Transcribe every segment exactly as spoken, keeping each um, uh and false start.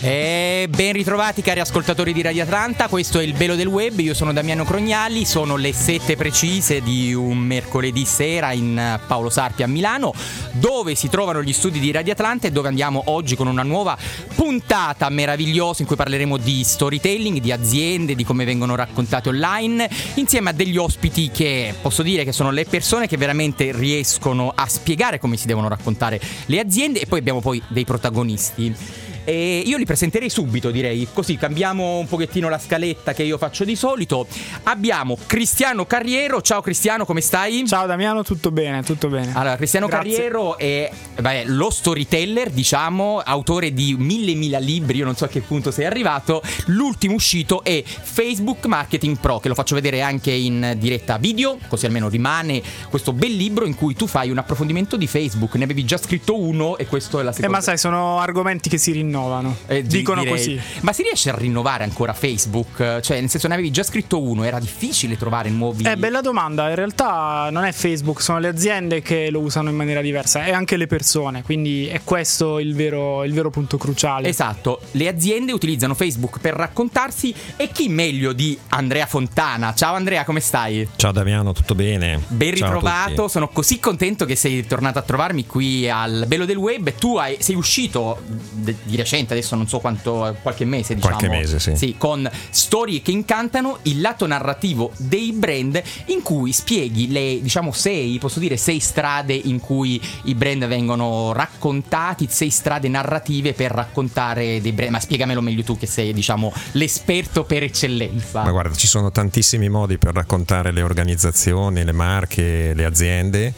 E ben ritrovati cari ascoltatori di Radio Atlanta, questo è il Velo del Web, io sono Damiano Crognali, sono le sette precise di un mercoledì sera in Paolo Sarpi a Milano, dove si trovano gli studi di Radio Atlanta e dove andiamo oggi con una nuova puntata meravigliosa in cui parleremo di storytelling, di aziende, di come vengono raccontate online, insieme a degli ospiti che posso dire che sono le persone che veramente riescono a spiegare come si devono raccontare le aziende, e poi abbiamo poi dei protagonisti. E io li presenterei subito, direi, così cambiamo un pochettino la scaletta che io faccio di solito. Abbiamo Cristiano Carriero. Ciao Cristiano, come stai? Ciao Damiano, tutto bene, tutto bene. Allora, Cristiano Grazie. Carriero è beh, lo storyteller, diciamo, autore di mille mila libri, io non so a che punto sei arrivato. L'ultimo uscito è Facebook Marketing Pro, che lo faccio vedere anche in diretta video, così almeno rimane questo bel libro in cui tu fai un approfondimento di Facebook. Ne avevi già scritto uno e questo è la seconda. Eh, ma sai, sono argomenti che si rinnovano. Eh, Dicono direi. così. Ma si riesce a rinnovare ancora Facebook? Cioè, nel senso, ne avevi già scritto uno, era difficile trovare nuovi. Eh, bella domanda. In realtà non è Facebook, sono le aziende che lo usano in maniera diversa e anche le persone. Quindi è questo il vero, il vero punto cruciale. Esatto, le aziende utilizzano Facebook per raccontarsi, e chi meglio di Andrea Fontana. Ciao Andrea, come stai? Ciao Damiano, tutto bene? Ben Ciao ritrovato, sono così contento che sei tornato a trovarmi qui al Velo del Web. Tu hai, sei uscito de, di recente, adesso non so quanto, qualche mese diciamo. Qualche mese, sì. Sì, con Storie che incantano, il lato narrativo dei brand, in cui spieghi le, diciamo, sei, posso dire, sei strade in cui i brand vengono raccontati, sei strade narrative per raccontare dei brand. Ma spiegamelo meglio tu che sei, diciamo, l'esperto per eccellenza. Ma guarda, ci sono tantissimi modi per raccontare le organizzazioni, le marche, le aziende.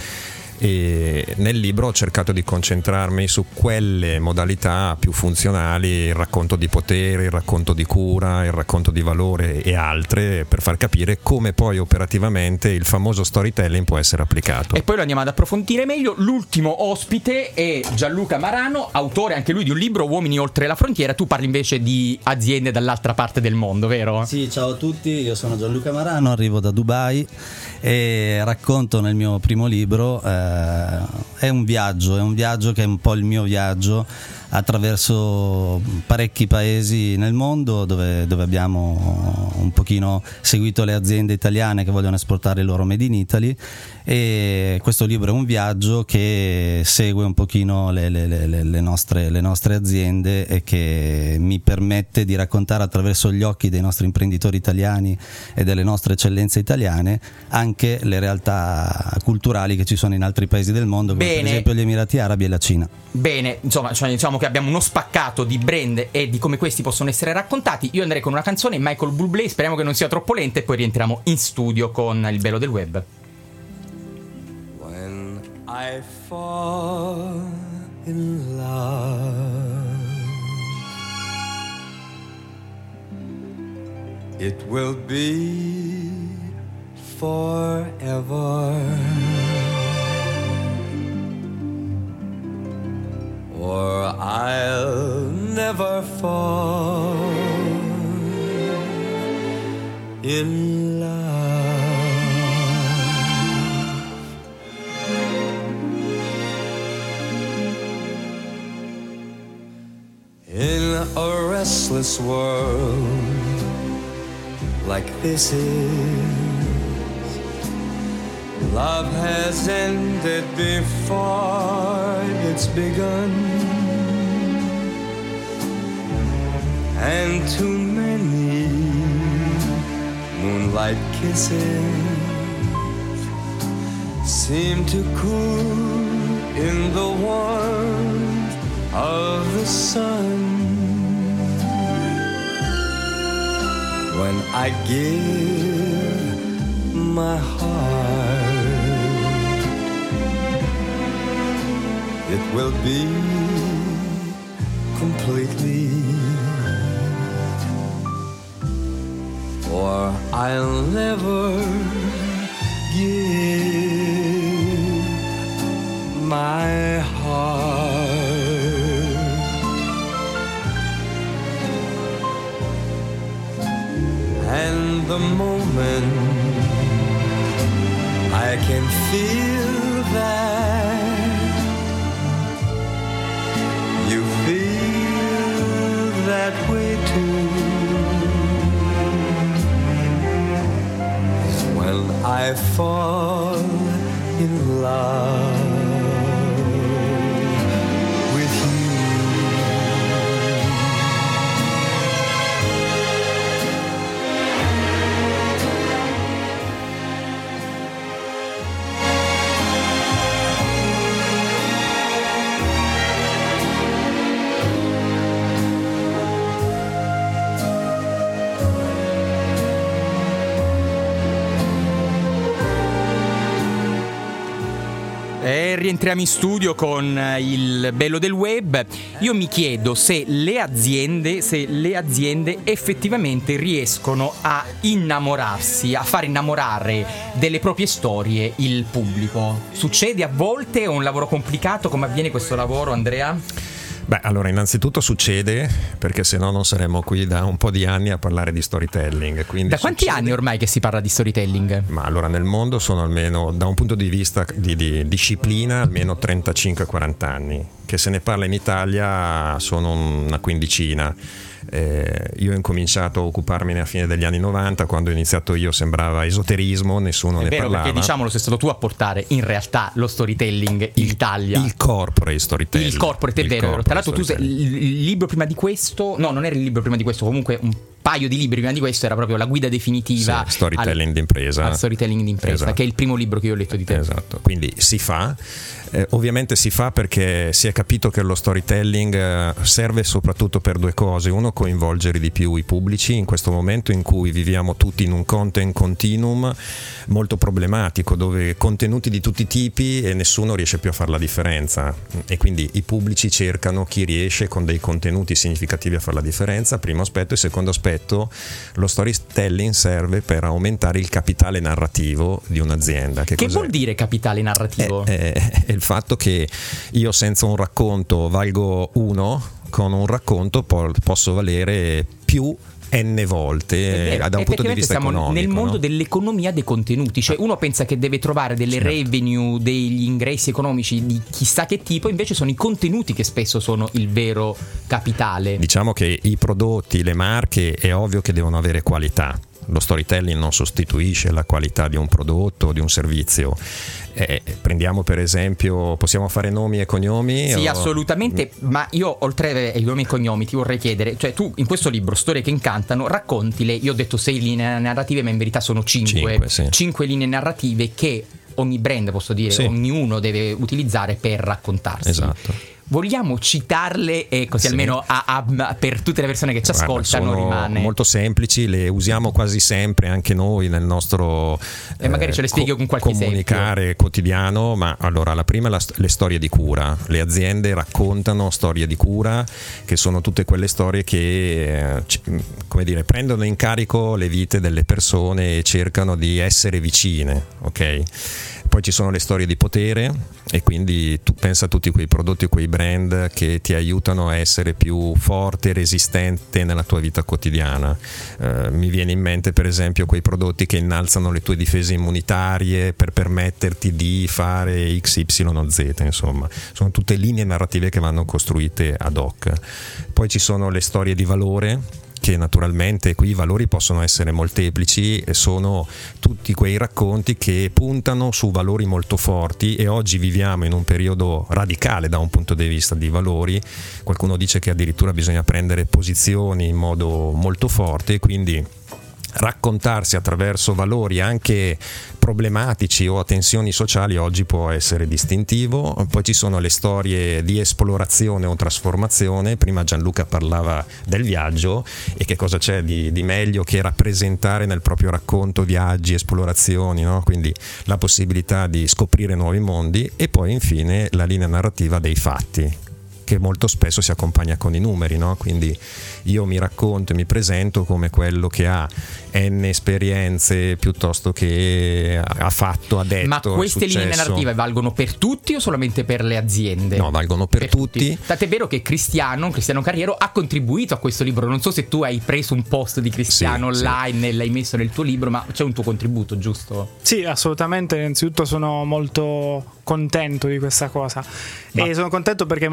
E nel libro ho cercato di concentrarmi su quelle modalità più funzionali, il racconto di potere, il racconto di cura, il racconto di valore e altre, per far capire come poi operativamente il famoso storytelling può essere applicato. E poi lo andiamo ad approfondire meglio. L'ultimo ospite è Gianluca Marano, autore anche lui di un libro, Uomini oltre la frontiera. Tu parli invece di aziende dall'altra parte del mondo, vero? Sì, ciao a tutti, io sono Gianluca Marano, arrivo da Dubai e racconto nel mio primo libro eh, è un viaggio, è un viaggio che è un po' il mio viaggio attraverso parecchi paesi nel mondo dove, dove abbiamo un pochino seguito le aziende italiane che vogliono esportare il loro Made in Italy, e questo libro è un viaggio che segue un pochino le, le, le, le, nostre, le nostre aziende e che mi permette di raccontare attraverso gli occhi dei nostri imprenditori italiani e delle nostre eccellenze italiane anche le realtà culturali che ci sono in altri paesi del mondo, come Bene. per esempio gli Emirati Arabi e la Cina. Bene, insomma, cioè, diciamo che abbiamo uno spaccato di brand e di come questi possono essere raccontati. Io andrei con una canzone, Michael Bublé, speriamo che non sia troppo lenta, e poi rientriamo in studio con il Velo del Web. When I fall in love, it will be forever, or I'll never fall in love. In a restless world like this is, love has ended before it's begun, and too many moonlight kisses seem to cool in the warmth of the sun. When I give my heart, it will be completely, or I'll never give my heart. And the moment I can feel that you feel that way to is when I fall in love with you. E rientriamo in studio con il bello del web. Io mi chiedo se le aziende, se le aziende effettivamente riescono a innamorarsi, a far innamorare delle proprie storie il pubblico. Succede a volte? È un lavoro complicato? Come avviene questo lavoro, Andrea? Beh, allora innanzitutto succede, perché se no non saremmo qui da un po' di anni a parlare di storytelling. Quindi da quanti succede... anni ormai che si parla di storytelling? Ma allora nel mondo sono almeno, da un punto di vista di, di disciplina, almeno trentacinque quaranta anni. Che se ne parla in Italia sono una quindicina. Eh, io ho incominciato a occuparmene a fine degli anni novanta, quando ho iniziato io sembrava esoterismo, nessuno è ne vero, parlava. Perché diciamolo, sei stato tu a portare in realtà lo storytelling in Italia. Il corporate storytelling. Il corporate, è il vero. corporate Tra l'altro tu sei, il libro prima di questo, no, non era il libro prima di questo, comunque un paio di libri prima di questo era proprio la guida definitiva sì, storytelling al, d'impresa. al storytelling d'impresa, esatto. Che è il primo libro che io ho letto di te. Esatto, quindi si fa. Eh, ovviamente si fa perché si è capito che lo storytelling eh, serve soprattutto per due cose. Uno, coinvolgere di più i pubblici in questo momento in cui viviamo tutti in un content continuum molto problematico, dove contenuti di tutti i tipi e nessuno riesce più a fare la differenza, e quindi i pubblici cercano chi riesce con dei contenuti significativi a fare la differenza, primo aspetto. E secondo aspetto, lo storytelling serve per aumentare il capitale narrativo di un'azienda. Che, che cos'è? vuol dire capitale narrativo? È, è, è il fatto che io senza un racconto valgo uno, con un racconto po- posso valere più n volte eh, da un punto di vista siamo economico, nel mondo no? dell'economia dei contenuti, cioè uno pensa che deve trovare delle certo. revenue, degli ingressi economici di chissà che tipo, invece sono i contenuti che spesso sono il vero capitale. Diciamo che i prodotti, le marche, è ovvio che devono avere qualità. Lo storytelling non sostituisce la qualità di un prodotto o di un servizio. Eh, prendiamo per esempio, possiamo fare nomi e cognomi? Sì, o... assolutamente, ma io oltre ai nomi e cognomi ti vorrei chiedere, cioè tu in questo libro Storie che incantano raccontile, io ho detto sei linee narrative ma in verità sono cinque, cinque, sì. cinque linee narrative che ogni brand, posso dire, sì. ognuno deve utilizzare per raccontarsi. Esatto. Vogliamo citarle e così sì. almeno a, a, per tutte le persone che ci Guarda, ascoltano sono rimane molto semplici, le usiamo quasi sempre anche noi nel nostro e magari eh, ce le spieghi con qualche comunicare esempio. quotidiano. Ma allora, la prima è la, le storie di cura. Le aziende raccontano storie di cura, che sono tutte quelle storie che eh, come dire, prendono in carico le vite delle persone e cercano di essere vicine, ok? Poi ci sono le storie di potere, e quindi tu pensa a tutti quei prodotti, quei brand che ti aiutano a essere più forte e resistente nella tua vita quotidiana. Eh, mi viene in mente per esempio quei prodotti che innalzano le tue difese immunitarie per permetterti di fare X, Y o Z, insomma. Sono tutte linee narrative che vanno costruite ad hoc. Poi ci sono le storie di valore, che naturalmente qui i valori possono essere molteplici, e sono tutti quei racconti che puntano su valori molto forti, e oggi viviamo in un periodo radicale da un punto di vista di valori. Qualcuno dice che addirittura bisogna prendere posizioni in modo molto forte, quindi raccontarsi attraverso valori anche problematici o a tensioni sociali oggi può essere distintivo. Poi ci sono le storie di esplorazione o trasformazione. Prima Gianluca parlava del viaggio, e che cosa c'è di, di meglio che rappresentare nel proprio racconto viaggi, esplorazioni, no? Quindi la possibilità di scoprire nuovi mondi. E poi infine la linea narrativa dei fatti, che molto spesso si accompagna con i numeri, no? Quindi io mi racconto e mi presento come quello che ha n esperienze, piuttosto che ha fatto, ha detto. Ma queste linee narrative valgono per tutti o solamente per le aziende? No, valgono per, per tutti. tutti. Tant'è vero che Cristiano, Cristiano Carriero, ha contribuito a questo libro. Non so se tu hai preso un post di Cristiano sì, online sì. e l'hai messo nel tuo libro, ma c'è un tuo contributo, giusto? Sì, assolutamente. Innanzitutto sono molto contento di questa cosa, ma... e sono contento perché mi ha invitato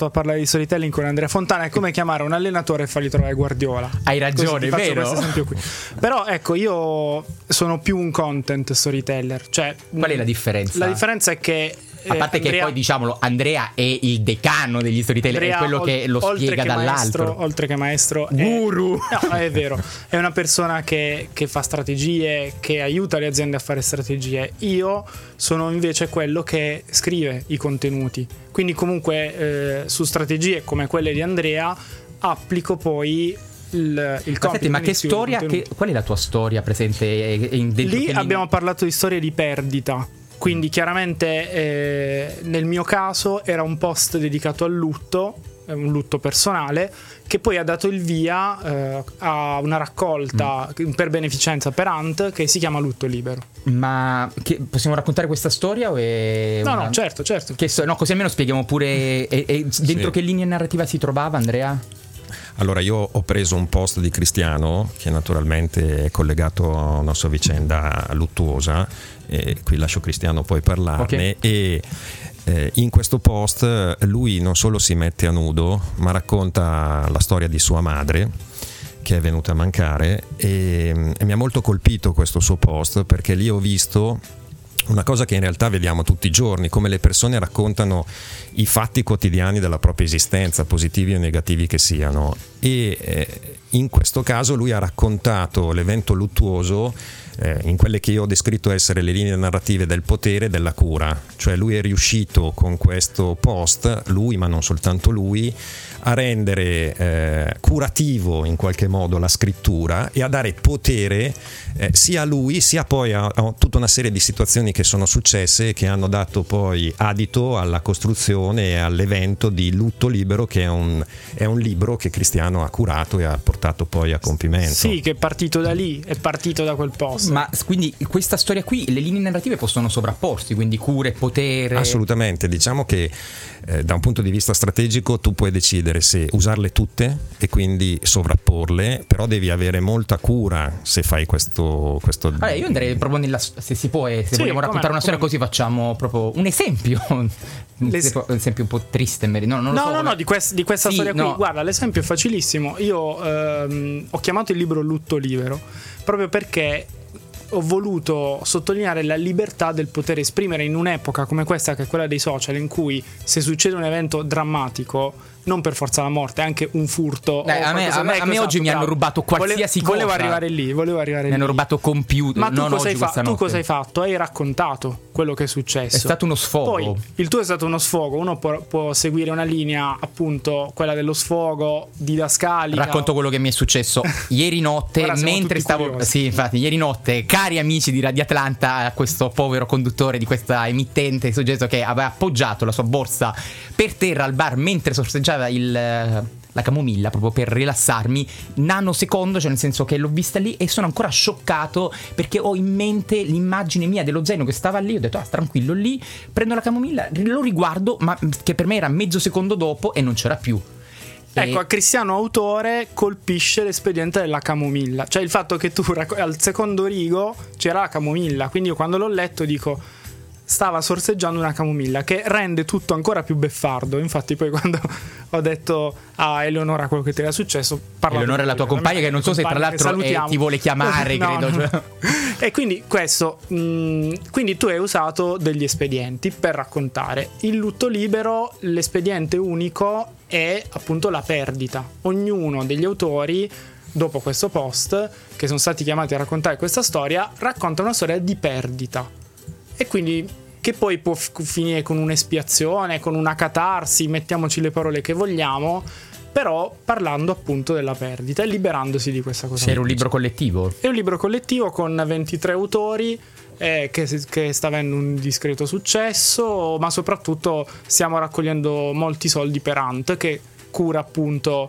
provato a parlare di storytelling con Andrea Fontana, è come chiamare un allenatore e fargli trovare Guardiola. Hai ragione, Così, vero? questo esempio qui. Però ecco, io sono più un content storyteller, cioè qual è la differenza? La differenza è che a parte che Andrea, poi diciamolo, Andrea è il decano degli storyteller, Andrea, è quello che lo oltre spiega che dall'altro. Maestro, oltre che maestro, guru. È, no, è vero, è una persona che, che fa strategie, che aiuta le aziende a fare strategie. Io sono invece quello che scrive i contenuti. Quindi comunque eh, su strategie come quelle di Andrea applico poi il, il ma, senti, ma che storia, che, qual è la tua storia presente in, dentro lì? Lì abbiamo parlato di storie di perdita. Quindi chiaramente eh, nel mio caso era un post dedicato al lutto, un lutto personale, che poi ha dato il via eh, a una raccolta mm. per beneficenza per A N T che si chiama Lutto Libero. Ma che, possiamo raccontare questa storia? O è no, una... no, certo, certo. Che so, no, così almeno spieghiamo pure e, e dentro sì. Che linea narrativa si trovava, Andrea? Allora, io ho preso un post di Cristiano che naturalmente è collegato a una sua vicenda luttuosa, e qui lascio Cristiano poi parlarne. Okay. E eh, in questo post lui non solo si mette a nudo, ma racconta la storia di sua madre che è venuta a mancare, e, e mi ha molto colpito questo suo post, perché lì ho visto una cosa che in realtà vediamo tutti i giorni, come le persone raccontano i fatti quotidiani della propria esistenza, positivi o negativi che siano, e eh, in questo caso lui ha raccontato l'evento luttuoso eh, in quelle che io ho descritto essere le linee narrative del potere e della cura. Cioè lui è riuscito con questo post, lui ma non soltanto lui, a rendere eh, curativo in qualche modo la scrittura e a dare potere eh, sia a lui sia poi a, a tutta una serie di situazioni che sono successe e che hanno dato poi adito alla costruzione e all'evento di Lutto Libero, che è un, è un libro che Cristiano ha curato e ha portato poi a compimento. Sì, che è partito da lì, è partito da quel posto. Ma quindi questa storia qui, le linee narrative possono sovrapporsi, quindi cure, potere? Assolutamente, diciamo che eh, da un punto di vista strategico tu puoi decidere se usarle tutte e quindi sovrapporle, però devi avere molta cura se fai questo, questo... Allora, io andrei proprio nella, se si può, se sì, vogliamo raccontare una storia così, facciamo proprio un esempio un esempio un po' triste, no, non lo no, so, no, come... no, di, quest, di questa sì, storia no. qui, guarda, l'esempio è facilissimo. Io ehm, ho chiamato il libro Lutto Libero proprio perché ho voluto sottolineare la libertà del poter esprimere in un'epoca come questa, che è quella dei social, in cui se succede un evento drammatico, non per forza la morte, anche un furto. Dai, a me, a me, a me oggi mi hanno rubato qualsiasi volevo, cosa. Volevo arrivare lì, volevo arrivare mi lì. hanno rubato computer. Ma tu, non cosa, oggi, hai fa- tu cosa hai fatto? Hai raccontato quello che è successo. È stato uno sfogo. Poi il tuo è stato uno sfogo. Uno può, può seguire una linea, appunto, quella dello sfogo didascalica. Racconto quello che mi è successo ieri notte mentre stavo curiosi. Sì, infatti, ieri notte, cari amici di Radio Atlanta, questo povero conduttore di questa emittente soggetto che aveva appoggiato la sua borsa per terra al bar mentre sorseggiava il la camomilla, proprio per rilassarmi, nanosecondo, cioè nel senso che l'ho vista lì e sono ancora scioccato perché ho in mente l'immagine mia dello zaino che stava lì. Ho detto ah, tranquillo, lì prendo la camomilla, lo riguardo, ma che per me era mezzo secondo dopo e non c'era più. Ecco, a Cristiano autore colpisce l'espediente della camomilla, cioè il fatto che tu al secondo rigo c'era la camomilla, quindi io quando l'ho letto dico stava sorseggiando una camomilla, che rende tutto ancora più beffardo. Infatti poi quando ho detto a Eleonora quello che ti era successo, Eleonora è la tua compagna, che non so se tra l'altro eh, ti vuole chiamare, no, credo no. Cioè. E quindi questo mh, quindi tu hai usato degli espedienti per raccontare il lutto libero. L'espediente unico è appunto la perdita. Ognuno degli autori, dopo questo post, che sono stati chiamati a raccontare questa storia, racconta una storia di perdita, e quindi che poi può f- finire con un'espiazione, con una catarsi, mettiamoci le parole che vogliamo, però parlando appunto della perdita e liberandosi di questa cosa. C'era un libro collettivo? È un libro collettivo con ventitré autori eh, che, che sta avendo un discreto successo, ma soprattutto stiamo raccogliendo molti soldi per A N T, che cura appunto,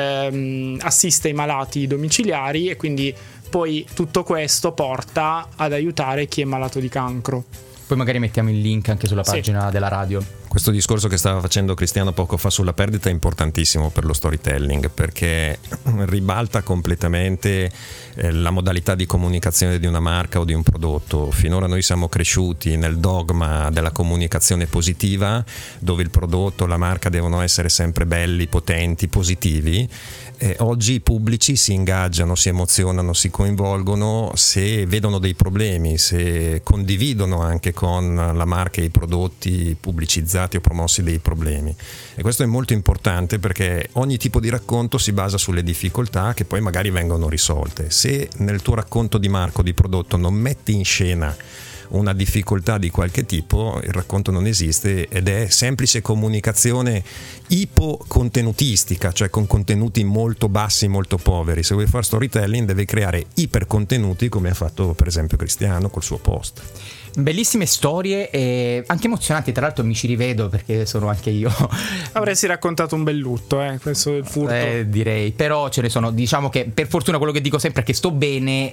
ehm, assiste i malati domiciliari, e quindi poi tutto questo porta ad aiutare chi è malato di cancro. Poi magari mettiamo il link anche sulla Sì. pagina della radio. Questo discorso che stava facendo Cristiano poco fa sulla perdita è importantissimo per lo storytelling, perché ribalta completamente eh, la modalità di comunicazione di una marca o di un prodotto. Finora noi siamo cresciuti nel dogma della comunicazione positiva, dove il prodotto, la marca devono essere sempre belli, potenti, positivi. Eh, oggi i pubblici si ingaggiano, si emozionano, si coinvolgono se vedono dei problemi, se condividono anche con la marca e i prodotti pubblicizzati o promossi dei problemi. E questo è molto importante, perché ogni tipo di racconto si basa sulle difficoltà che poi magari vengono risolte. Se nel tuo racconto di marca o di prodotto non metti in scena una difficoltà di qualche tipo, il racconto non esiste ed è semplice comunicazione ipocontenutistica, cioè con contenuti molto bassi, molto poveri. Se vuoi fare storytelling devi creare ipercontenuti, come ha fatto per esempio Cristiano col suo post. Bellissime storie e anche emozionanti, tra l'altro mi ci rivedo perché sono anche io. Avresti raccontato un bel lutto, eh, questo è il furto. Eh, direi, però ce ne sono, diciamo che per fortuna quello che dico sempre è che sto bene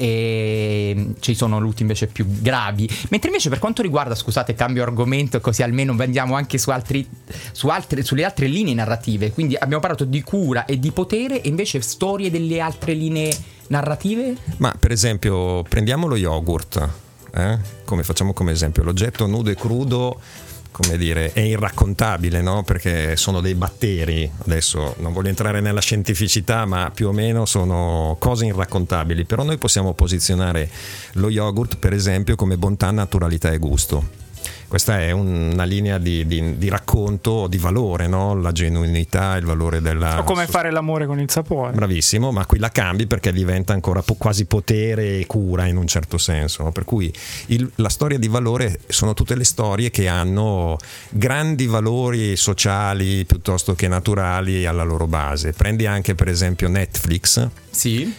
e ci sono lutti invece più gravi. Mentre invece per quanto riguarda, scusate, cambio argomento così almeno andiamo anche su altri su altre sulle altre linee narrative. Quindi abbiamo parlato di cura e di potere, e invece storie delle altre linee narrative? Ma per esempio prendiamo lo yogurt, eh? Come facciamo come esempio, l'oggetto nudo e crudo, come dire, è irraccontabile, no? Perché sono dei batteri. Adesso non voglio entrare nella scientificità, ma più o meno sono cose irraccontabili. Però noi possiamo posizionare lo yogurt per esempio come bontà, naturalità e gusto. Questa è una linea di, di, di racconto di valore, no? La genuinità, il valore della... O come fare l'amore con il sapore. Bravissimo, ma qui la cambi perché diventa ancora po- quasi potere e cura in un certo senso, no? Per cui il, la storia di valore sono tutte le storie che hanno grandi valori sociali piuttosto che naturali alla loro base. Prendi anche per esempio Netflix. Sì.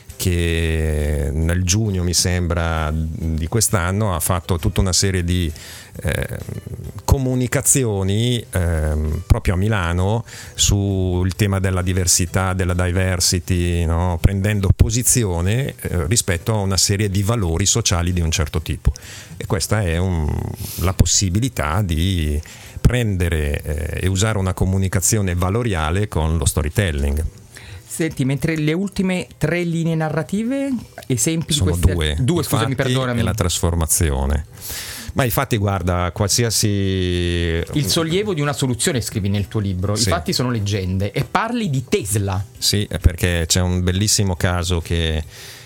Che nel giugno mi sembra di quest'anno ha fatto tutta una serie di eh, comunicazioni eh, proprio a Milano sul tema della diversità, della diversity, no? Prendendo posizione eh, rispetto a una serie di valori sociali di un certo tipo. E questa è un, la possibilità di prendere eh, e usare una comunicazione valoriale con lo storytelling. Senti, mentre le ultime tre linee narrative, esempi sono di queste due, due scusami, i fatti perdonami. e la trasformazione. Ma infatti guarda, qualsiasi... Il sollievo di una soluzione scrivi nel tuo libro, Sì. i fatti sono leggende, e parli di Tesla. Sì, perché c'è un bellissimo caso che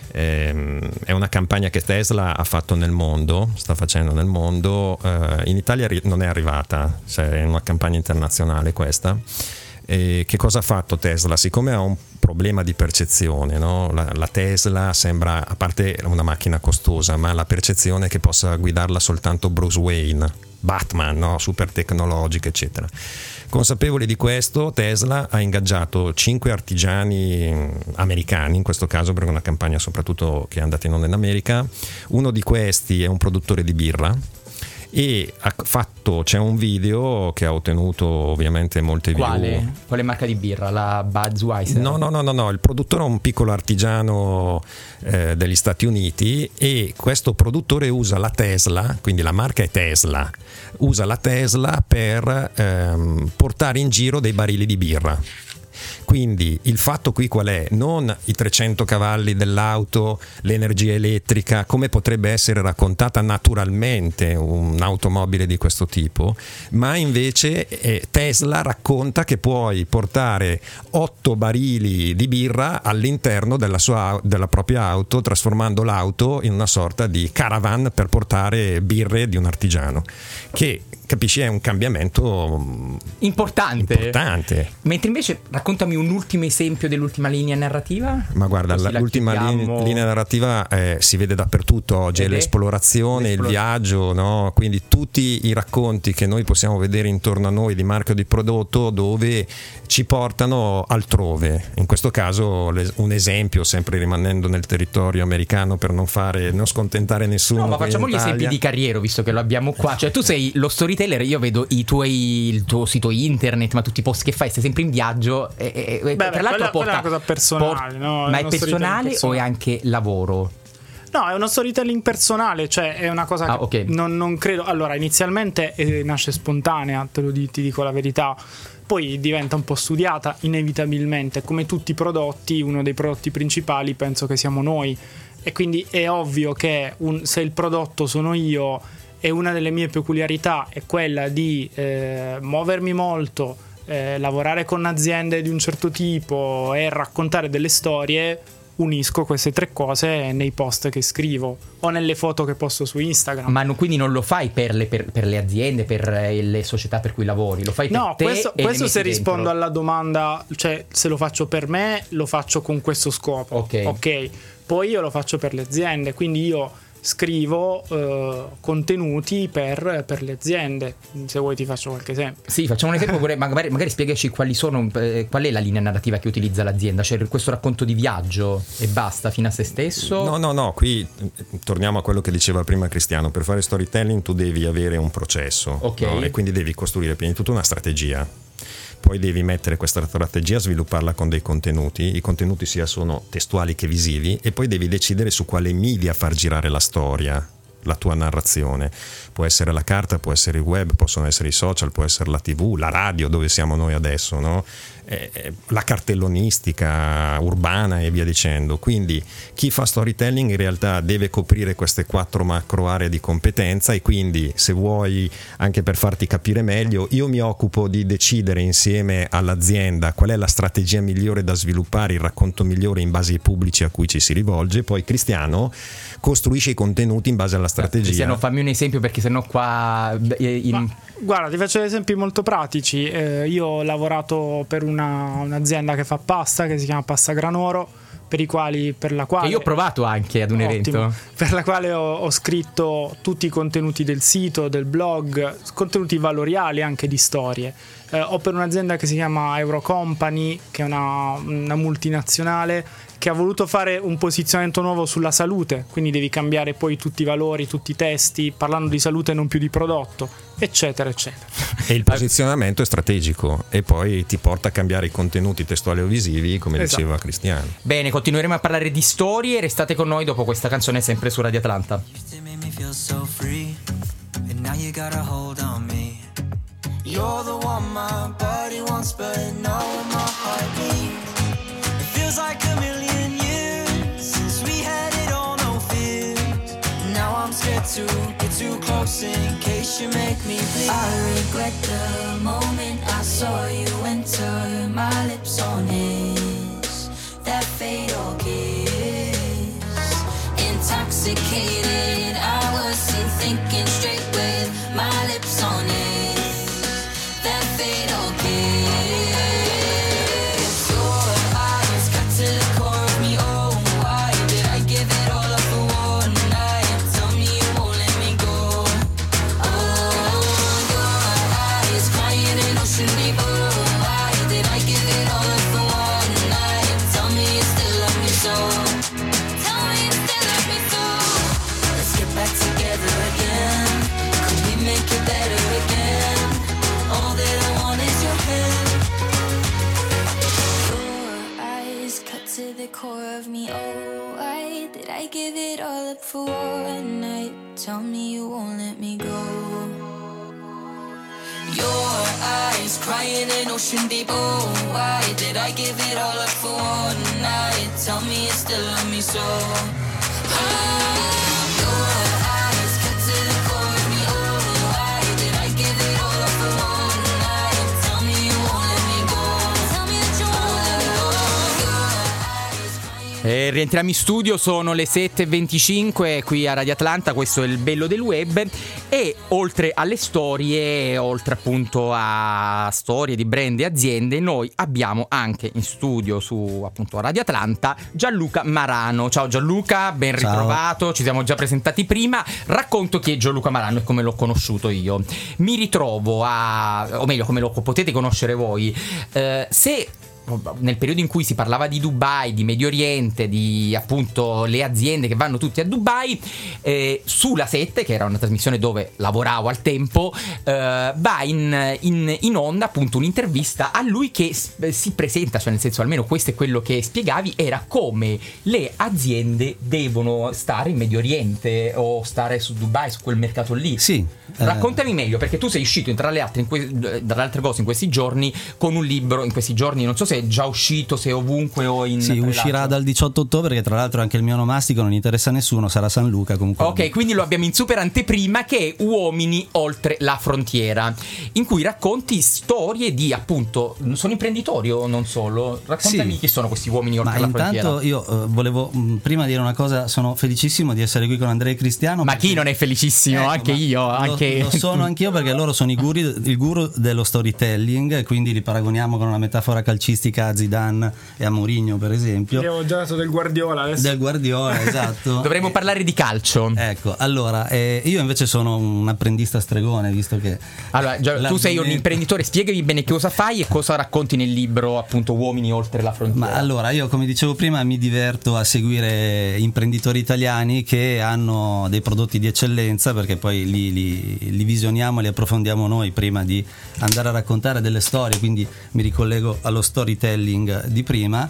ehm, è una campagna che Tesla ha fatto nel mondo, sta facendo nel mondo, eh, in Italia ri- non è arrivata, cioè è una campagna internazionale questa. E che cosa ha fatto Tesla? Siccome ha un problema di percezione, no? la, la Tesla sembra, a parte una macchina costosa, ma la percezione è che possa guidarla soltanto Bruce Wayne, Batman, no? Super tecnologica, eccetera. Consapevoli di questo, Tesla ha ingaggiato cinque artigiani americani, in questo caso per una campagna soprattutto che è andata in onda in America. Uno di questi è un produttore di birra, e ha fatto, c'è un video che ha ottenuto ovviamente molte view. Quale? Quale marca di birra? La Budweiser? No, no, no, no, no, il produttore è un piccolo artigiano eh, degli Stati Uniti, e questo produttore usa la Tesla, quindi la marca è Tesla, usa la Tesla per ehm, portare in giro dei barili di birra. Quindi il fatto qui qual è? Non i trecento cavalli dell'auto, l'energia elettrica, come potrebbe essere raccontata naturalmente un'automobile di questo tipo, ma invece eh, Tesla racconta che puoi portare otto barili di birra all'interno della, sua, della propria auto, trasformando l'auto in una sorta di caravan per portare birre di un artigiano, che capisci è un cambiamento importante. importante. Mentre invece raccontami un ultimo esempio dell'ultima linea narrativa. Ma guarda, Così la l'ultima chiudiamo. linea, linea narrativa eh, si vede dappertutto oggi, Ed è è l'esplorazione, l'esplor- il viaggio, no? Quindi tutti i racconti che noi possiamo vedere intorno a noi di marchio di prodotto, dove ci portano altrove. In questo caso un esempio, sempre rimanendo nel territorio americano per non fare, non scontentare nessuno. No, ma qui in facciamo gli Italia. esempi di Carriero, visto che lo abbiamo qua. Cioè tu sei lo storyteller, io vedo i tuoi, il tuo sito internet, ma tutti i post che fai, stai sempre in viaggio e, e, Beh, tra beh, l'altro quella- porta, quella è una cosa personale, port- no? ma È è uno personale storytelling o è anche lavoro? No, è uno storytelling personale, cioè è una cosa ah, che okay. non, non credo. Allora, inizialmente eh, nasce spontanea, te lo di, ti dico la verità. Poi diventa un po' studiata, inevitabilmente. Come tutti i prodotti, uno dei prodotti principali penso che siamo noi. E quindi è ovvio che un, se il prodotto sono io, e una delle mie peculiarità è quella di eh, muovermi molto, eh, lavorare con aziende di un certo tipo e raccontare delle storie, unisco queste tre cose nei post che scrivo o nelle foto che posto su Instagram. Ma non, quindi non lo fai per le, per, per le aziende, per le società per cui lavori, lo fai per no, te? questo, e questo se dentro. rispondo alla domanda, cioè se lo faccio per me, lo faccio con questo scopo. Ok. Ok. Poi io lo faccio per le aziende, quindi io scrivo eh, contenuti per, per le aziende. Se vuoi ti faccio qualche esempio. Sì, facciamo un esempio, pure, magari, magari spiegaci quali sono, eh, qual è la linea narrativa che utilizza l'azienda, cioè questo racconto di viaggio e basta fino a se stesso? No, no, no, qui torniamo a quello che diceva prima Cristiano. Per fare storytelling tu devi avere un processo, okay. no? E quindi devi costruire prima di tutto una strategia. Poi devi mettere questa strategia, svilupparla con dei contenuti, i contenuti sia sono testuali che visivi, e poi devi decidere su quale media far girare la storia, la tua narrazione. Può essere la carta, può essere il web, possono essere i social, può essere la tivù, la radio dove siamo noi adesso, no? Eh, la cartellonistica urbana e via dicendo. Quindi chi fa storytelling in realtà deve coprire queste quattro macro aree di competenza, e quindi, se vuoi, anche per farti capire meglio, io mi occupo di decidere insieme all'azienda qual è la strategia migliore da sviluppare, il racconto migliore in base ai pubblici a cui ci si rivolge. Poi Cristiano costruisce i contenuti in base alla strategia. Cristiano, fammi un esempio, perché sennò qua in... Ma, guarda, ti faccio esempi molto pratici. Eh, io ho lavorato per una, un'azienda che fa pasta, che si chiama Pasta Granoro, per i quali, per la quale che io ho provato anche ad un ottimo, evento, per la quale ho, ho scritto tutti i contenuti del sito, del blog, contenuti valoriali anche di storie. Eh, ho per un'azienda che si chiama Eurocompany, che è una, una multinazionale che ha voluto fare un posizionamento nuovo sulla salute, quindi devi cambiare poi tutti i valori, tutti i testi, parlando di salute non più di prodotto, eccetera eccetera. E il posizionamento è strategico, e poi ti porta a cambiare i contenuti testuali o visivi, come esatto. diceva Cristiano. Bene, continueremo a parlare di storie. Restate con noi dopo questa canzone, sempre su Radio Atlanta. You're the one my body wants, but now my heart beats. It feels like a million years since we had it all, no fears. Now I'm scared to get too close in case you make me bleed. I regret the moment I saw you enter, my lips on his, that fatal kiss. Intoxicated, I wasn't thinking straight with my lips on his. That fatal kiss. Your eyes got to the core of me. Oh, why did I give it all up for one night? Tell me you won't let me go. Oh, your eyes crying in ocean deep. Oh, why did I give it all up for one night? Tell me you still love me so. Tell me you still love me so. Let's get back together again. Could we make it better again? All that I want is your hand. Your eyes cut to the core of me. Oh, why did I give it all up for one night? Tell me you won't let me go. Your eyes crying in ocean deep. Oh, why did I give it all up for one night? Tell me you still love me so. Oh, E rientriamo in studio, sono le sette e venticinque qui a Radio Atlanta, questo è il bello del web. E oltre alle storie, oltre appunto a storie di brand e aziende, noi abbiamo anche in studio su appunto Radio Atlanta Gianluca Marano. Ciao Gianluca, ben ritrovato. Ciao. Ci siamo già presentati prima. Racconto chi è Gianluca Marano e come l'ho conosciuto io. Mi ritrovo a, o meglio come lo potete conoscere voi, eh, se nel periodo in cui si parlava di Dubai, di Medio Oriente, di appunto le aziende che vanno tutti a Dubai, eh, sulla sette, che era una trasmissione dove lavoravo al tempo, eh, va in, in, in onda appunto un'intervista a lui che s- si presenta, cioè nel senso, almeno questo è quello che spiegavi, era come le aziende devono stare in Medio Oriente o stare su Dubai, su quel mercato lì. Sì. Raccontami meglio, perché tu sei uscito tra le altre, in que- tra le altre cose in questi giorni con un libro, in questi giorni non so se è già uscito, se è ovunque o in Sì, prelato. uscirà dal diciotto ottobre, che tra l'altro anche il mio onomastico non interessa a nessuno, sarà San Luca comunque. Ok, quindi lo abbiamo in super anteprima, che è Uomini oltre la frontiera, in cui racconti storie di appunto, sono imprenditori o non solo? Raccontami Sì. chi sono questi uomini oltre Ma la frontiera. intanto io eh, volevo mh, prima dire una cosa, sono felicissimo di essere qui con Andrea e Cristiano. Ma perché- chi non è felicissimo? Ecco, anche ma io, lo- anche lo sono anch'io, perché loro sono i guru, il guru dello storytelling, quindi li paragoniamo con una metafora calcistica a Zidane e a Mourinho, per esempio. Abbiamo già dato del Guardiola adesso. Del Guardiola, esatto. Dovremmo parlare di calcio. Ecco, allora, eh, io invece sono un apprendista stregone, visto che... Allora, già, tu sei un l'argomento- imprenditore, spiegami bene cosa fai e cosa racconti nel libro, appunto, Uomini oltre la frontiera. Ma allora, io come dicevo prima mi diverto a seguire imprenditori italiani che hanno dei prodotti di eccellenza, perché poi li, li, li visioniamo, li approfondiamo noi prima di andare a raccontare delle storie, quindi mi ricollego allo storytelling di prima.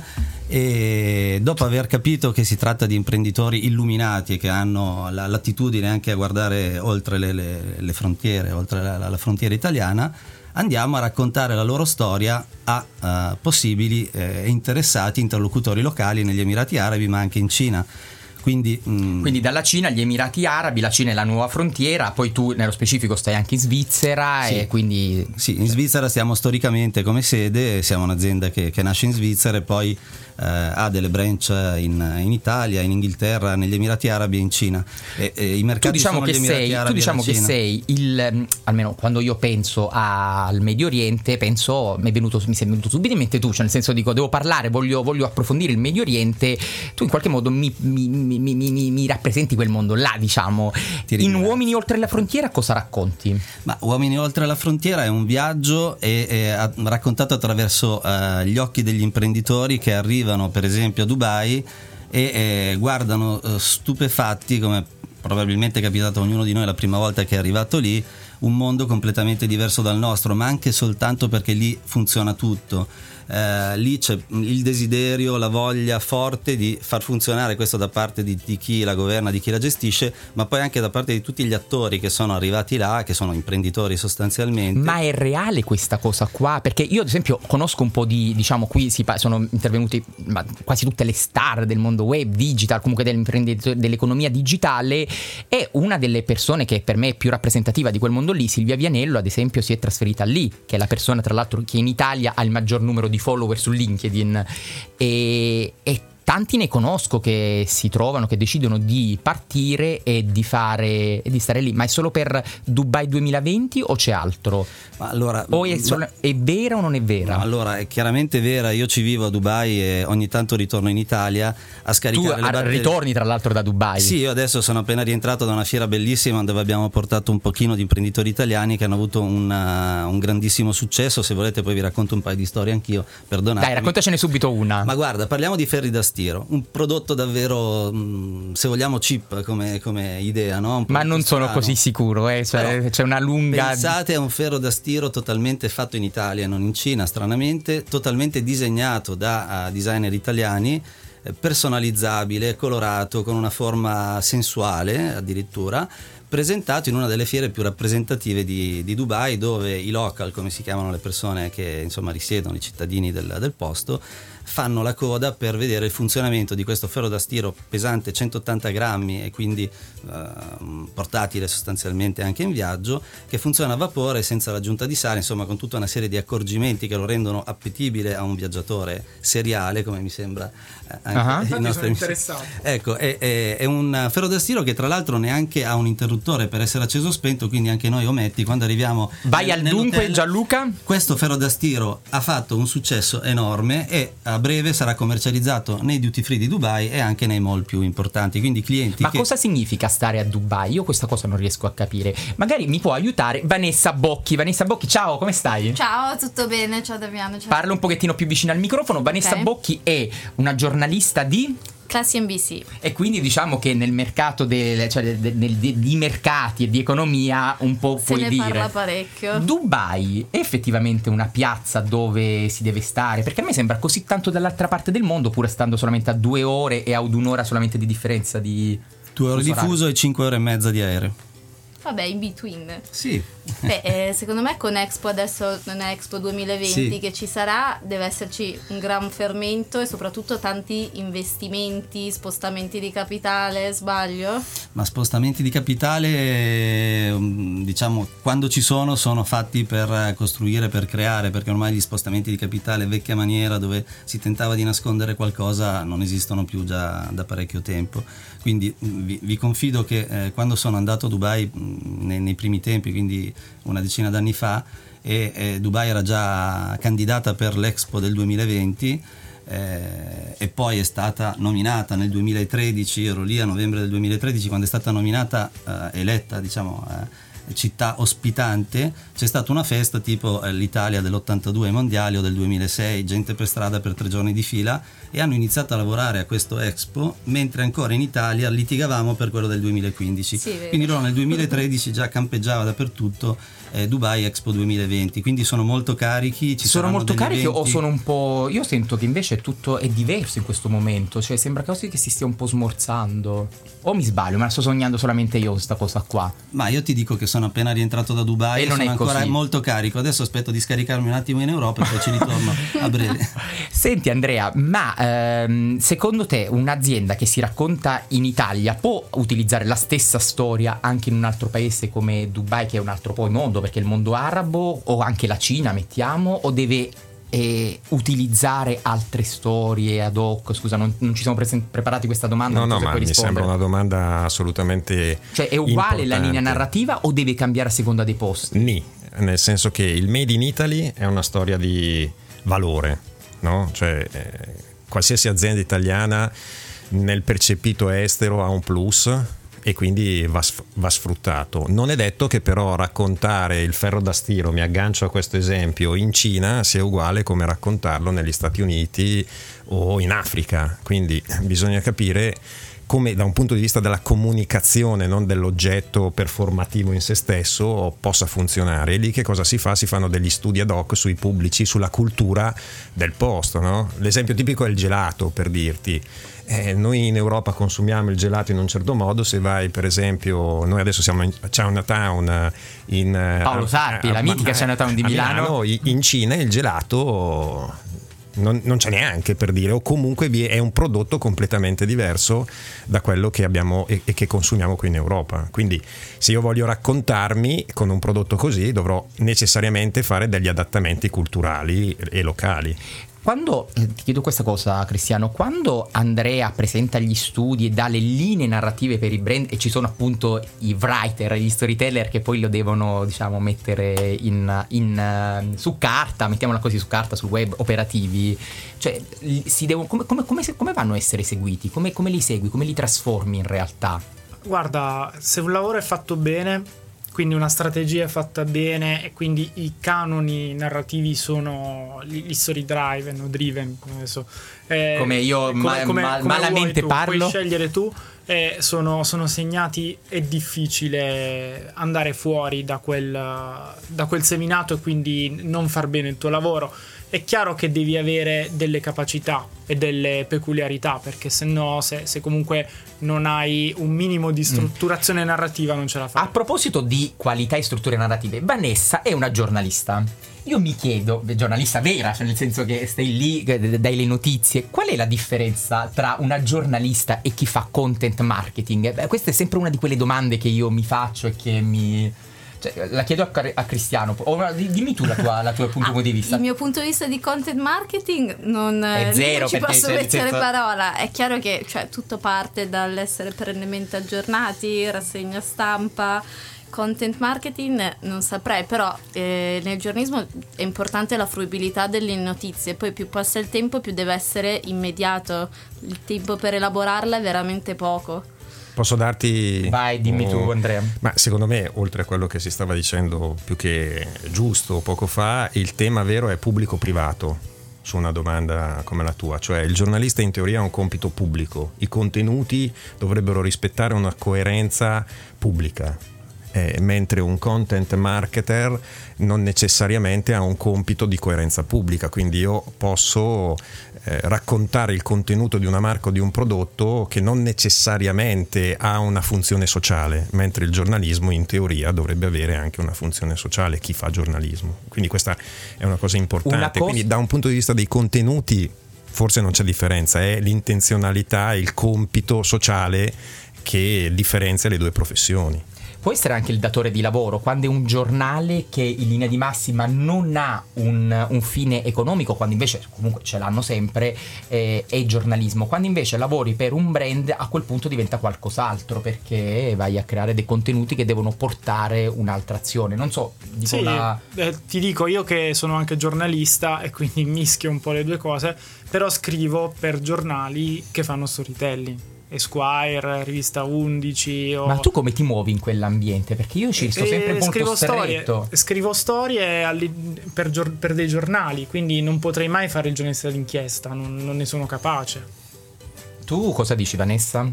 E dopo aver capito che si tratta di imprenditori illuminati e che hanno la, l'attitudine anche a guardare oltre le, le, le frontiere, oltre la, la, la frontiera italiana, andiamo a raccontare la loro storia a uh, possibili eh, interessati interlocutori locali negli Emirati Arabi, ma anche in Cina. Quindi, mh, Quindi dalla Cina agli Emirati Arabi, la Cina è la nuova frontiera, poi tu nello specifico stai anche in Svizzera, Sì. e quindi... Sì, in Svizzera stiamo storicamente come sede, siamo un'azienda che, che nasce in Svizzera e poi eh, ha delle branch in, in Italia, in Inghilterra, negli Emirati Arabi e in Cina. E, e i Tu mercati diciamo sono che gli Emirati sei, Arabi tu diciamo e la che Cina. sei il, almeno quando io penso al Medio Oriente, penso, mi è venuto, mi sei venuto subito in mente tu, cioè nel senso dico, devo parlare, voglio, voglio approfondire il Medio Oriente, tu in qualche modo mi, mi, mi, mi, mi, mi rappresenti quel mondo là, diciamo. Ti In ringrazio. Uomini oltre la frontiera cosa racconti? Ma Uomini oltre la frontiera è un viaggio e, e, a- raccontato attraverso eh, gli occhi degli imprenditori che arrivano per esempio a Dubai e eh, guardano eh, stupefatti, come probabilmente è capitato a ognuno di noi la prima volta che è arrivato lì, un mondo completamente diverso dal nostro, ma anche soltanto perché lì funziona tutto. Eh, lì c'è il desiderio, la voglia forte di far funzionare questo da parte di, di chi la governa, di chi la gestisce, ma poi anche da parte di tutti gli attori che sono arrivati là, che sono imprenditori sostanzialmente. Ma è reale questa cosa qua? Perché io ad esempio conosco un po' di, diciamo, qui si pa- sono intervenuti ma, quasi tutte le star del mondo web, digital, comunque dell'imprenditore- dell'economia digitale, e una delle persone che per me è più rappresentativa di quel mondo lì, Silvia Vianello ad esempio, si è trasferita lì, che è la persona tra l'altro che in Italia ha il maggior numero di follower su LinkedIn, e, e tanti ne conosco che si trovano, che decidono di partire e di fare e di stare lì. Ma è solo per Dubai duemilaventi o c'è altro? Ma allora, O è, ma- solo- è vera o non è vera? No, allora è chiaramente vera, io ci vivo a Dubai e ogni tanto ritorno in Italia a Tu scaricare le a- batterie. ritorni tra l'altro da Dubai. Sì, io adesso sono appena rientrato da una fiera bellissima dove abbiamo portato un pochino di imprenditori italiani che hanno avuto una- un grandissimo successo. Se volete poi vi racconto un paio di storie anch'io, perdonatemi. Dai, raccontacene subito una. Ma guarda, parliamo di ferri da stiro, un prodotto davvero, mh, se vogliamo, cheap come, come idea, no? Un Ma prodotto non sono strano. così sicuro, eh? Cioè, Però c'è una lunga... Pensate a un ferro da stiro totalmente fatto in Italia e non in Cina, stranamente, totalmente disegnato da uh, designer italiani, eh, personalizzabile, colorato, con una forma sensuale addirittura, presentato in una delle fiere più rappresentative di, di Dubai, dove i local, come si chiamano le persone che insomma risiedono, i cittadini del, del posto, fanno la coda per vedere il funzionamento di questo ferro da stiro pesante centottanta grammi e quindi eh, portatile sostanzialmente anche in viaggio, che funziona a vapore senza l'aggiunta di sale, insomma con tutta una serie di accorgimenti che lo rendono appetibile a un viaggiatore seriale, come mi sembra eh, anche Ah. il Infatti nostro sono emiss- interessato. Ecco, è, è- è un ferro da stiro che tra l'altro neanche ha un interruttore interruttore per essere acceso o spento, quindi anche noi ometti quando arriviamo. Vai nel- al dunque, nell'hotel. Gianluca. Questo ferro da stiro ha fatto un successo enorme e a breve sarà commercializzato nei duty free di Dubai e anche nei mall più importanti, quindi clienti Ma che... cosa significa stare a Dubai? Io questa cosa non riesco a capire. Magari mi può aiutare Vanessa Bocchi. Vanessa Bocchi, ciao, come stai? Ciao, tutto bene? Ciao Damiano. Ciao. Parla un pochettino più vicino al microfono. Vanessa Ok. Bocchi è una giornalista di... Classi N B C. E quindi diciamo che nel mercato del, cioè de- nel- di, di mercati e di economia un po' Se puoi ne dire. parla parecchio. Dubai è effettivamente una piazza dove si deve stare? Perché a me sembra così tanto dall'altra parte del mondo, pur stando solamente a due ore e ad un'ora solamente di differenza di Due ore di fuso orario. fuso e cinque ore e mezza di aereo. Vabbè, in between. Sì. Beh, eh, secondo me con Expo adesso non è Expo duemilaventi Sì. che ci sarà, deve esserci un gran fermento e soprattutto tanti investimenti, spostamenti di capitale, sbaglio? Ma spostamenti di capitale, eh, diciamo, quando ci sono, sono fatti per costruire, per creare, perché ormai gli spostamenti di capitale vecchia maniera, dove si tentava di nascondere qualcosa, non esistono più già da parecchio tempo. Quindi mh, vi, vi confido che eh, quando sono andato a Dubai mh, nei, nei primi tempi, quindi una decina d'anni fa, e, e Dubai era già candidata per l'Expo del duemilaventi, eh, e poi è stata nominata nel duemilatredici, ero lì a novembre del duemilatredici quando è stata nominata, eh, eletta diciamo eh, città ospitante. C'è stata una festa tipo eh, l'Italia dell'ottantadue ai mondiali o del duemilasei, gente per strada per tre giorni di fila, e hanno iniziato a lavorare a questo Expo mentre ancora in Italia litigavamo per quello del duemilaquindici. Sì, vero. Quindi loro nel duemilatredici già campeggiava dappertutto eh, Dubai Expo duemilaventi, quindi sono molto carichi. Ci sono saranno molto degli carichi o eventi. sono un po'... Io sento che invece tutto è diverso in questo momento, cioè sembra quasi che si stia un po' smorzando. O mi sbaglio, me la sto sognando solamente io questa cosa qua. Ma io ti dico che sono appena rientrato da Dubai E e non sono è ancora così. molto carico. Adesso aspetto di scaricarmi un attimo in Europa e poi ci ritorno a breve. Senti Andrea, ma ehm, secondo te un'azienda che si racconta in Italia può utilizzare la stessa storia anche in un altro paese come Dubai, che è un altro poi mondo, perché è il mondo arabo, o anche la Cina mettiamo, o deve eh, utilizzare altre storie ad hoc? Scusa, non, non ci siamo presen- preparati questa domanda. No, non so no, se ma puoi mi rispondere. sembra una domanda assolutamente Cioè è uguale la linea importante. narrativa o deve cambiare a seconda dei posti? Ni, nel senso che il Made in Italy è una storia di valore, no? Cioè eh, qualsiasi azienda italiana nel percepito estero ha un plus e quindi va, sf- va sfruttato. Non è detto che però raccontare il ferro da stiro, mi aggancio a questo esempio, in Cina sia uguale come raccontarlo negli Stati Uniti o in Africa, quindi bisogna capire come da un punto di vista della comunicazione, non dell'oggetto performativo in se stesso, possa funzionare. E lì che cosa si fa? Si fanno degli studi ad hoc sui pubblici, sulla cultura del posto, no? L'esempio tipico è il gelato, per dirti. Eh, noi in Europa consumiamo il gelato in un certo modo. Se vai per esempio, noi adesso siamo in Chinatown in Paolo Sarpi, a- la a- mitica a- Chinatown di a Milano. in Cina il gelato non, non c'è neanche, per dire, o comunque vi è un prodotto completamente diverso da quello che abbiamo e, e che consumiamo qui in Europa. Quindi se io voglio raccontarmi con un prodotto così dovrò necessariamente fare degli adattamenti culturali e locali. Quando, eh, ti chiedo questa cosa Cristiano, quando Andrea presenta gli studi e dà le linee narrative per i brand e ci sono appunto i writer, gli storyteller che poi lo devono diciamo mettere in, in, eh, su carta, mettiamola così, su carta, sul web, operativi, cioè si devono, come, come, come, come vanno a essere eseguiti? Come, come li segui? Come li trasformi in realtà? Guarda, se un lavoro è fatto bene, quindi una strategia è fatta bene e quindi i canoni narrativi sono gli story driven o driven, come adesso eh, Come io ma- ma- malamente vuoi tu, parlo. puoi scegliere tu, eh, sono, sono segnati. È difficile andare fuori da quel, da quel seminato e quindi non far bene il tuo lavoro. È chiaro che devi avere delle capacità e delle peculiarità, perché se no, se, se comunque non hai un minimo di strutturazione mm. narrativa non ce la fai. A proposito di qualità e strutture narrative, Vanessa è una giornalista. Io mi chiedo, giornalista vera, cioè nel senso che stai lì, dai le notizie, qual è la differenza tra una giornalista e chi fa content marketing? Beh, questa è sempre una di quelle domande che io mi faccio e che mi... Cioè, la chiedo a, Car- a Cristiano, o, dimmi tu la tua, la tua punto Ah, di vista. Il mio punto di vista di content marketing non, È zero, non ci perché posso c'è il mettere senso- parola. È chiaro che cioè, tutto parte dall'essere perennemente aggiornati, rassegna stampa. Content marketing non saprei, però eh, nel giornalismo è importante la fruibilità delle notizie, poi più passa il tempo più deve essere immediato, il tempo per elaborarla è veramente poco. Posso darti... Vai, dimmi tu, Andrea. Ma secondo me, oltre a quello che si stava dicendo più che giusto poco fa, il tema vero è pubblico-privato su una domanda come la tua. Cioè il giornalista in teoria ha un compito pubblico, i contenuti dovrebbero rispettare una coerenza pubblica. Eh, mentre un content marketer non necessariamente ha un compito di coerenza pubblica, quindi io posso eh, raccontare il contenuto di una marca o di un prodotto che non necessariamente ha una funzione sociale, mentre il giornalismo in teoria dovrebbe avere anche una funzione sociale, chi fa giornalismo. Quindi questa è una cosa importante. Una cosa... Quindi da un punto di vista dei contenuti forse non c'è differenza, è l'intenzionalità, il compito sociale che differenzia le due professioni. Può essere anche il datore di lavoro, quando è un giornale che in linea di massima non ha un, un fine economico, quando invece comunque ce l'hanno sempre, eh, è il giornalismo. Quando invece lavori per un brand, a quel punto diventa qualcos'altro, perché vai a creare dei contenuti che devono portare un'altra azione. Non so, dico Sì, la... eh, ti dico io che sono anche giornalista e quindi mischio un po' le due cose, però scrivo per giornali che fanno storytelling. Esquire, Rivista undici o... Ma tu come ti muovi in quell'ambiente? Perché io ci sto Eh, sempre molto scrivo storie, stretto. scrivo storie alli- per, gior- per dei giornali, quindi non potrei mai fare il giornalista d'inchiesta, non, non ne sono capace. Tu cosa dici, Vanessa?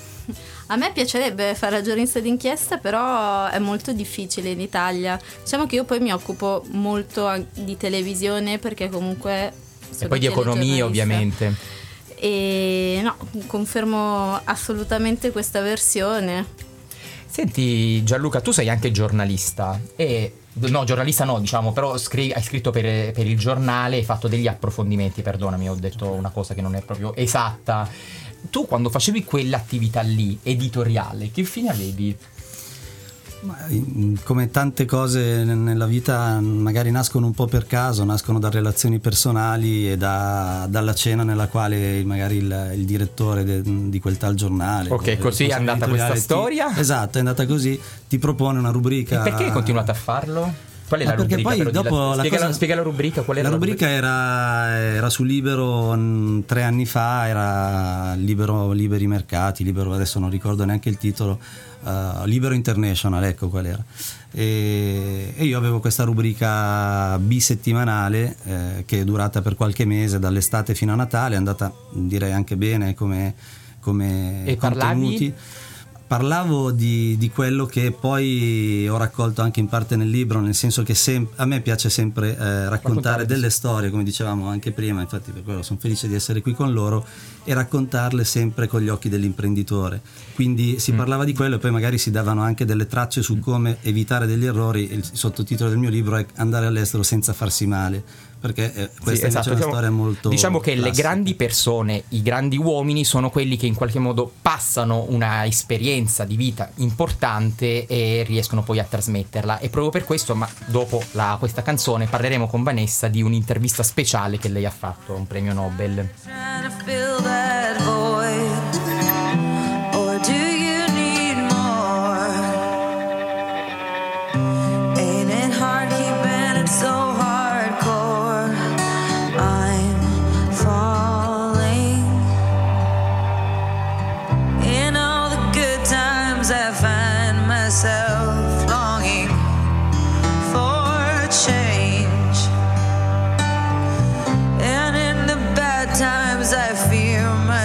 A me piacerebbe fare la giornalista d'inchiesta, però è molto difficile in Italia. Diciamo che io poi mi occupo molto an- di televisione, perché comunque E sono poi di economia, telegiornalista. ovviamente. E no, confermo assolutamente questa versione. Senti Gianluca, tu sei anche giornalista e no, giornalista no, diciamo, però scri- hai scritto per, per il giornale, hai fatto degli approfondimenti, perdonami, ho detto una cosa che non è proprio esatta. Tu quando facevi quell'attività lì, editoriale, che fine avevi? Ma, in- come tante cose n- nella vita magari nascono un po' per caso, nascono da relazioni personali e da, dalla cena nella quale magari il, il direttore de- di quel tal giornale, Ok, il così è responsabile andata questa editoriale storia? ti- esatto, è andata così, ti propone una rubrica. E perché hai continuato a farlo? Qual è Ma la perché rubrica? poi però, di dopo la... la spiega, cosa- la, spiega la rubrica, qual era La rubrica era, era su Libero mh, tre anni fa, era Libero, Liberi Mercati, Libero, adesso non ricordo neanche il titolo, uh, Libero International, ecco qual era. E, e io avevo questa rubrica bisettimanale eh, che è durata per qualche mese, dall'estate fino a Natale, è andata direi anche bene come, come E parlavi? contenuti. Parlavo di, di quello che poi ho raccolto anche in parte nel libro, nel senso che sem- a me piace sempre eh, raccontare, Raccontare, delle sì. storie, come dicevamo anche prima, infatti per quello sono felice di essere qui con loro, e raccontarle sempre con gli occhi dell'imprenditore. Quindi si Mm. parlava di quello e poi magari si davano anche delle tracce su come evitare degli errori. Il sottotitolo del mio libro è Andare all'estero senza farsi male, perché eh, questa Sì, esatto. invece è una Diciamo- storia molto Diciamo che le classica. grandi persone, i grandi uomini sono quelli che in qualche modo passano una esperienza di vita importante e riescono poi a trasmetterla, e proprio per questo, ma dopo la- questa canzone parleremo con Vanessa di un'intervista speciale che lei ha fatto a un premio Nobel. Trying to fill that void, or do you need more? Ain't it hard keeping it so hardcore? I'm falling. In all the good times I find myself longing for change, and in the bad times I fear my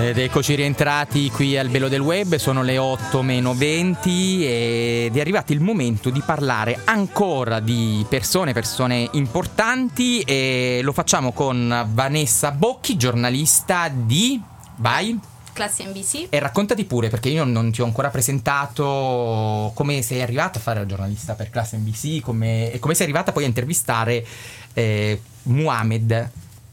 Ed eccoci rientrati qui al Velo del Web, sono le otto meno venti ed è arrivato il momento di parlare ancora di persone, persone importanti, e lo facciamo con Vanessa Bocchi, giornalista di... Vai? Classe N B C. E raccontati pure, perché io non ti ho ancora presentato come sei arrivata a fare la giornalista per Classe N B C, come, e come sei arrivata poi a intervistare eh, Muhammad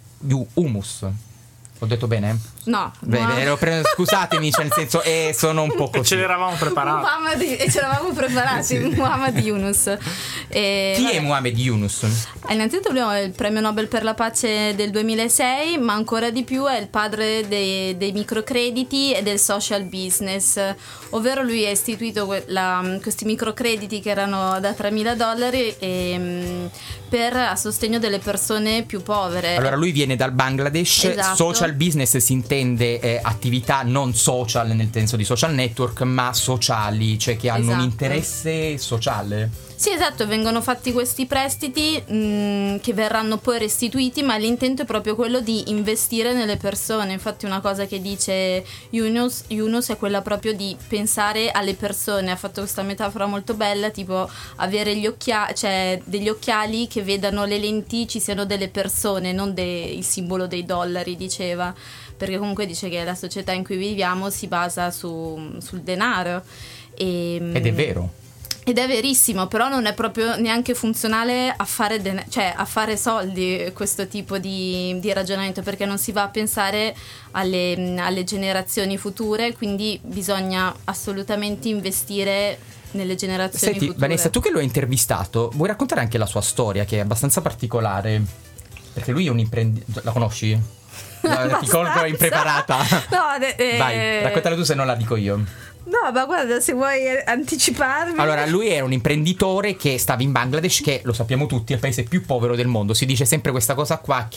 Yunus. Ho detto bene? No, Beh, Muhammad- ero pre- scusatemi, cioè nel senso eh, sono un po' E ce così. l'eravamo preparato. Muhammad, e ce l'avevamo preparati, Muhammad Yunus. E, Chi vabbè, è Muhammad Yunus? eh, Innanzitutto lui è il premio Nobel per la pace del duemilasei, ma ancora di più è il padre dei, dei microcrediti e del social business, ovvero lui ha istituito que- la- questi microcrediti che erano da tremila dollari e, mh, per a sostegno delle persone più povere. Allora lui viene dal Bangladesh. Esatto. Social business si intende eh, attività non social nel senso di social network, ma sociali, cioè che hanno un Esatto. interesse sociale. Sì, esatto, vengono fatti questi prestiti mh, che verranno poi restituiti, ma l'intento è proprio quello di investire nelle persone. Infatti una cosa che dice Yunus, Yunus è quella proprio di pensare alle persone. Ha fatto questa metafora molto bella, tipo avere gli occhiali, cioè degli occhiali che vedano le lenti, ci siano delle persone, non de- il simbolo dei dollari, diceva. Perché comunque dice che la società in cui viviamo si basa su, sul denaro. E, Ed è vero. Ed è verissimo, però non è proprio neanche funzionale a fare, den- cioè a fare soldi questo tipo di, di ragionamento, perché non si va a pensare alle, alle generazioni future, quindi bisogna assolutamente investire nelle generazioni Senti future. Vanessa, tu che lo hai intervistato, vuoi raccontare anche la sua storia, che è abbastanza particolare? Perché lui è un imprenditore. La conosci? No, ti Abbastanza. colgo impreparata. No, de- eh, Vai, raccontala tu se non la dico io. No, ma guarda, se vuoi anticiparmi. Allora, lui era un imprenditore che stava in Bangladesh, che lo sappiamo tutti è il paese più povero del mondo. Si dice sempre questa cosa qua,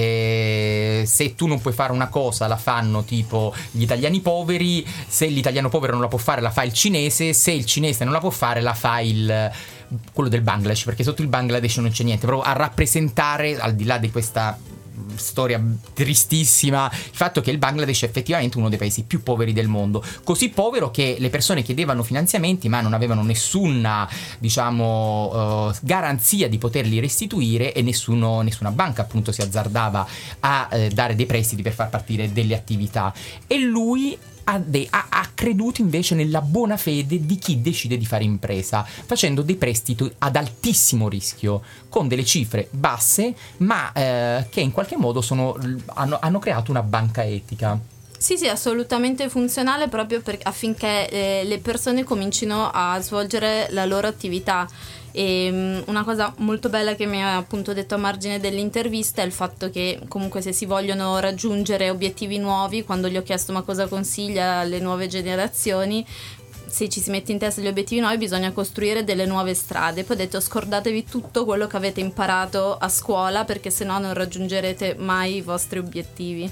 che eh, se tu non puoi fare una cosa la fanno tipo gli italiani poveri, se l'italiano povero non la può fare la fa il cinese, se il cinese non la può fare la fa il quello del Bangladesh, perché sotto il Bangladesh non c'è niente, proprio a rappresentare, al di là di questa storia tristissima, il fatto che il Bangladesh è effettivamente uno dei paesi più poveri del mondo, così povero che le persone chiedevano finanziamenti ma non avevano nessuna, diciamo, uh, garanzia di poterli restituire, e nessuno, nessuna banca appunto si azzardava a eh, dare dei prestiti per far partire delle attività, e lui ha, de- ha, ha creduto invece nella buona fede di chi decide di fare impresa, facendo dei prestiti ad altissimo rischio con delle cifre basse, ma eh, che in qualche modo sono, hanno, hanno creato una banca etica. Sì, sì, assolutamente funzionale, proprio per, affinché eh, le persone comincino a svolgere la loro attività. E um, una cosa molto bella che mi ha appunto detto a margine dell'intervista è il fatto che comunque se si vogliono raggiungere obiettivi nuovi, quando gli ho chiesto ma cosa consiglia alle nuove generazioni, se ci si mette in testa gli obiettivi nuovi bisogna costruire delle nuove strade. Poi ho detto scordatevi tutto quello che avete imparato a scuola, perché sennò non raggiungerete mai i vostri obiettivi.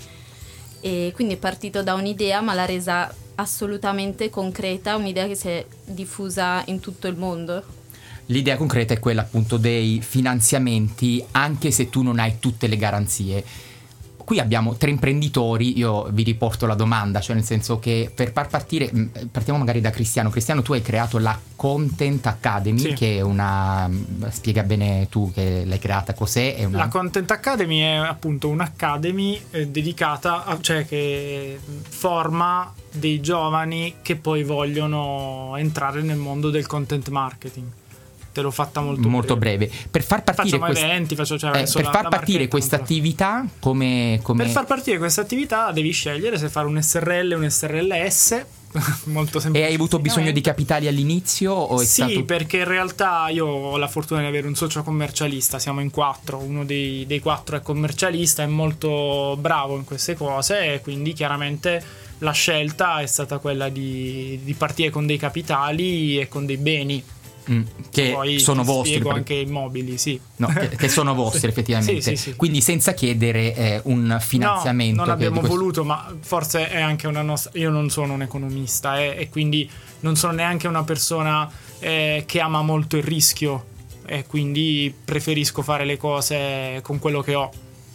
E quindi è partito da un'idea, ma l'ha resa assolutamente concreta, un'idea che si è diffusa in tutto il mondo. L'idea concreta è quella appunto dei finanziamenti, anche se tu non hai tutte le garanzie. Qui abbiamo tre imprenditori, io vi riporto la domanda, cioè nel senso che per far partire, partiamo magari da Cristiano. Cristiano, tu hai creato la Content Academy, Sì. che è una, spiega bene tu che l'hai creata, cos'è? È una... La Content Academy è appunto un'academy eh, dedicata, a, cioè che forma dei giovani che poi vogliono entrare nel mondo del content marketing. Te l'ho fatta molto, molto breve. Per far partire Facciamo quest- eventi, faccio, cioè, eh, adesso per la- far la partire marchetta questa non te la- attività, come, come... Per far partire questa attività devi scegliere se fare un S R L o un S R L S. Molto semplice. E hai avuto bisogno di capitali all'inizio o è Sì, stato... perché in realtà io ho la fortuna di avere un socio commercialista, siamo in quattro, uno dei, dei quattro è commercialista, è molto bravo in queste cose, e quindi chiaramente la scelta è stata quella di, di partire con dei capitali e con dei beni. Mm, che Poi sono ti vostri, spiego per- anche immobili, sì. no, che, che sono vostri Sì. effettivamente. Sì, sì, sì. Quindi senza chiedere eh, un finanziamento. No, non che abbiamo di questo- voluto, ma forse è anche una nostra. Io non sono un economista eh, e quindi non sono neanche una persona eh, che ama molto il rischio, e quindi preferisco fare le cose con quello che ho.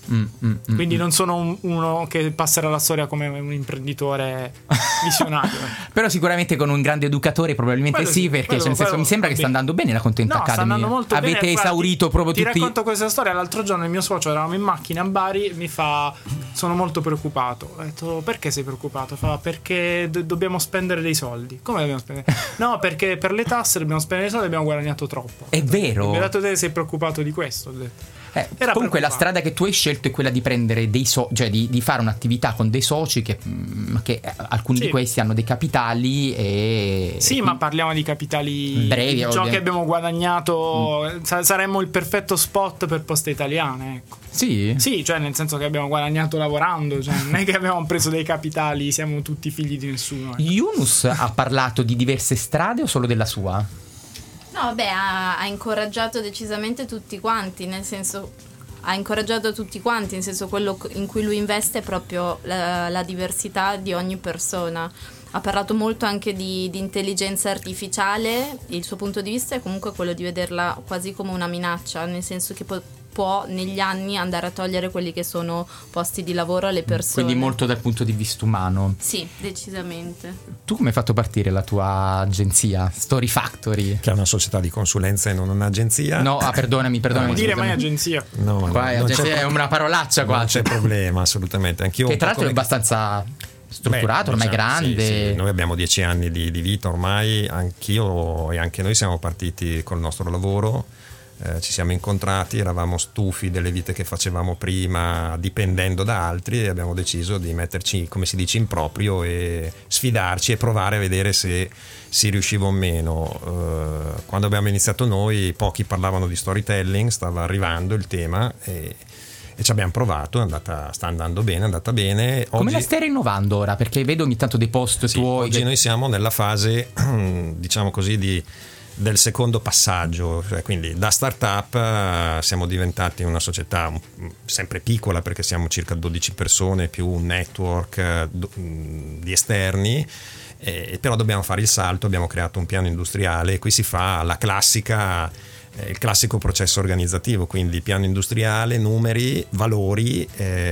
Mm, mm, mm, Quindi mm. non sono un- uno che passerà la storia come un imprenditore visionario. Però sicuramente con un grande educatore probabilmente Quello sì, sì, perché quello- cioè, nel senso, quello mi sembra che va sta bene. andando bene la Content No, sta Academy. andando molto Avete bene. Guarda, esaurito ti- proprio ti tutti. racconto questa storia. L'altro giorno il mio socio, eravamo in macchina a Bari, mi fa: sono molto preoccupato. Ho detto: perché sei preoccupato? Fa: perché do- dobbiamo spendere dei soldi. Come dobbiamo spendere? No, perché per le tasse dobbiamo spendere dei soldi e abbiamo guadagnato troppo. È vero. Mi ha detto: te sei preoccupato di questo? Ho detto. Eh, Era comunque la preoccupato. strada che tu hai scelto è quella di prendere dei so- cioè di, di fare un'attività con dei soci che, mm, che eh, alcuni Sì. di questi hanno dei capitali e Sì, e ma parliamo di capitali brevi, ciò ovviamente. che abbiamo guadagnato. sa- saremmo il perfetto spot per Poste Italiane, ecco. sì? Sì, cioè nel senso che abbiamo guadagnato lavorando, cioè non è che abbiamo preso dei capitali, siamo tutti figli di nessuno. ecco. Yunus ha parlato di diverse strade o solo della sua? No, vabbè, ha, ha incoraggiato decisamente tutti quanti, nel senso, ha incoraggiato tutti quanti, nel senso quello in cui lui investe è proprio la, la diversità di ogni persona. Ha parlato molto anche di, di intelligenza artificiale, il suo punto di vista è comunque quello di vederla quasi come una minaccia, nel senso che può, può negli anni andare a togliere quelli che sono posti di lavoro alle persone. Quindi molto dal punto di vista umano. Sì, decisamente. Tu come hai fatto partire la tua agenzia Story Factory? Che è una società di consulenza e non un'agenzia. No, ah, perdonami, perdonami. Non dire mai scusami. agenzia. No, ma Qua è, non c'è agenzia, è pro- una parolaccia qua. non c'è problema, assolutamente. Anch'io Che un tra po' l'altro è come- abbastanza strutturato, Beh, ormai diciamo, grande. sì, sì. Noi abbiamo dieci anni di, di vita ormai, anch'io e anche noi siamo partiti col nostro lavoro, eh, ci siamo incontrati, eravamo stufi delle vite che facevamo prima dipendendo da altri e abbiamo deciso di metterci, come si dice, in proprio e sfidarci e provare a vedere se si riusciva o meno. Eh, quando abbiamo iniziato noi pochi parlavano di storytelling, stava arrivando il tema e E ci abbiamo provato, è andata, sta andando bene, è andata bene. Come Oggi- la stai rinnovando ora? Perché vedo ogni tanto dei post Sì, tuoi. oggi che- noi siamo nella fase, diciamo così, di, del secondo passaggio, cioè, quindi da startup eh, siamo diventati una società mm, sempre piccola perché siamo circa dodici persone più un network eh, do- mm, di esterni. Eh, però dobbiamo fare il salto, abbiamo creato un piano industriale e qui si fa la classica eh, il classico processo organizzativo, quindi piano industriale, numeri, valori,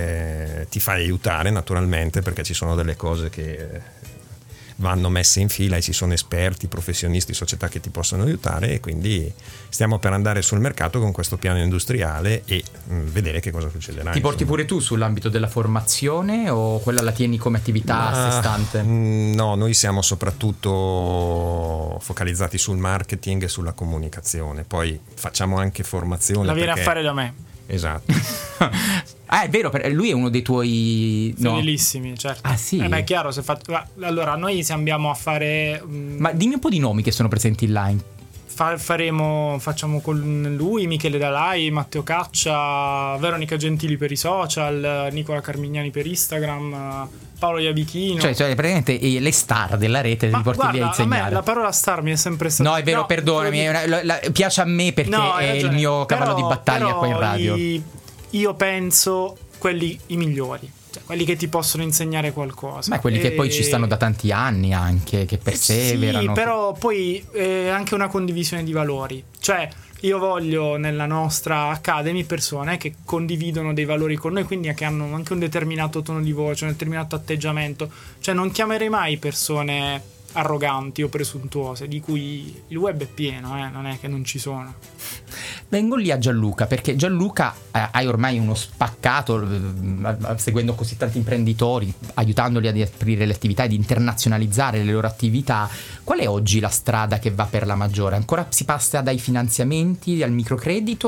eh, ti fai aiutare naturalmente perché ci sono delle cose che eh, vanno messe in fila e ci sono esperti, professionisti, società che ti possono aiutare e quindi stiamo per andare sul mercato con questo piano industriale e mh, vedere che cosa succederà. Ti porti insomma. pure tu sull'ambito della formazione o quella la tieni come attività a sé Ma, stante? mh, no, noi siamo soprattutto focalizzati sul marketing e sulla comunicazione, poi facciamo anche formazione. La viene perché- a fare da me. Esatto. Ah, è vero, per- lui è uno dei tuoi. No. Fedelissimi, certo. Ah, sì? Eh, beh, è chiaro, se fa- allora noi se andiamo a fare mm, Ma dimmi un po' di nomi che sono presenti là. in- fa- faremo facciamo con lui Michele Dalai, Matteo Caccia, Veronica Gentili per i social, Nicola Carmignani per Instagram, Paolo Iabichino. Cioè, cioè, praticamente eh, le star della rete Ma li porti lì a guarda, a me insegnare. la parola star mi è sempre stata. No, è vero, perdonami, è una- la- la- piace a me perché No, hai è il ragione. mio cavallo Però- di battaglia però qua in radio. i- io penso quelli i migliori, cioè quelli che ti possono insegnare qualcosa. Ma quelli che poi ci E- stanno da tanti anni anche, che perseverano. Sì, però poi è anche una condivisione di valori. Cioè, io voglio nella nostra Academy persone che condividono dei valori con noi, quindi che hanno anche un determinato tono di voce, un determinato atteggiamento. Cioè, non chiamerei mai persone arroganti o presuntuose, di cui il web è pieno, eh, non è che non ci sono. Vengo lì a Gianluca perché Gianluca eh, hai ormai uno spaccato eh, seguendo così tanti imprenditori, aiutandoli ad aprire le attività ed internazionalizzare le loro attività. Qual è oggi la strada che va per la maggiore? Ancora si passa dai finanziamenti al microcredito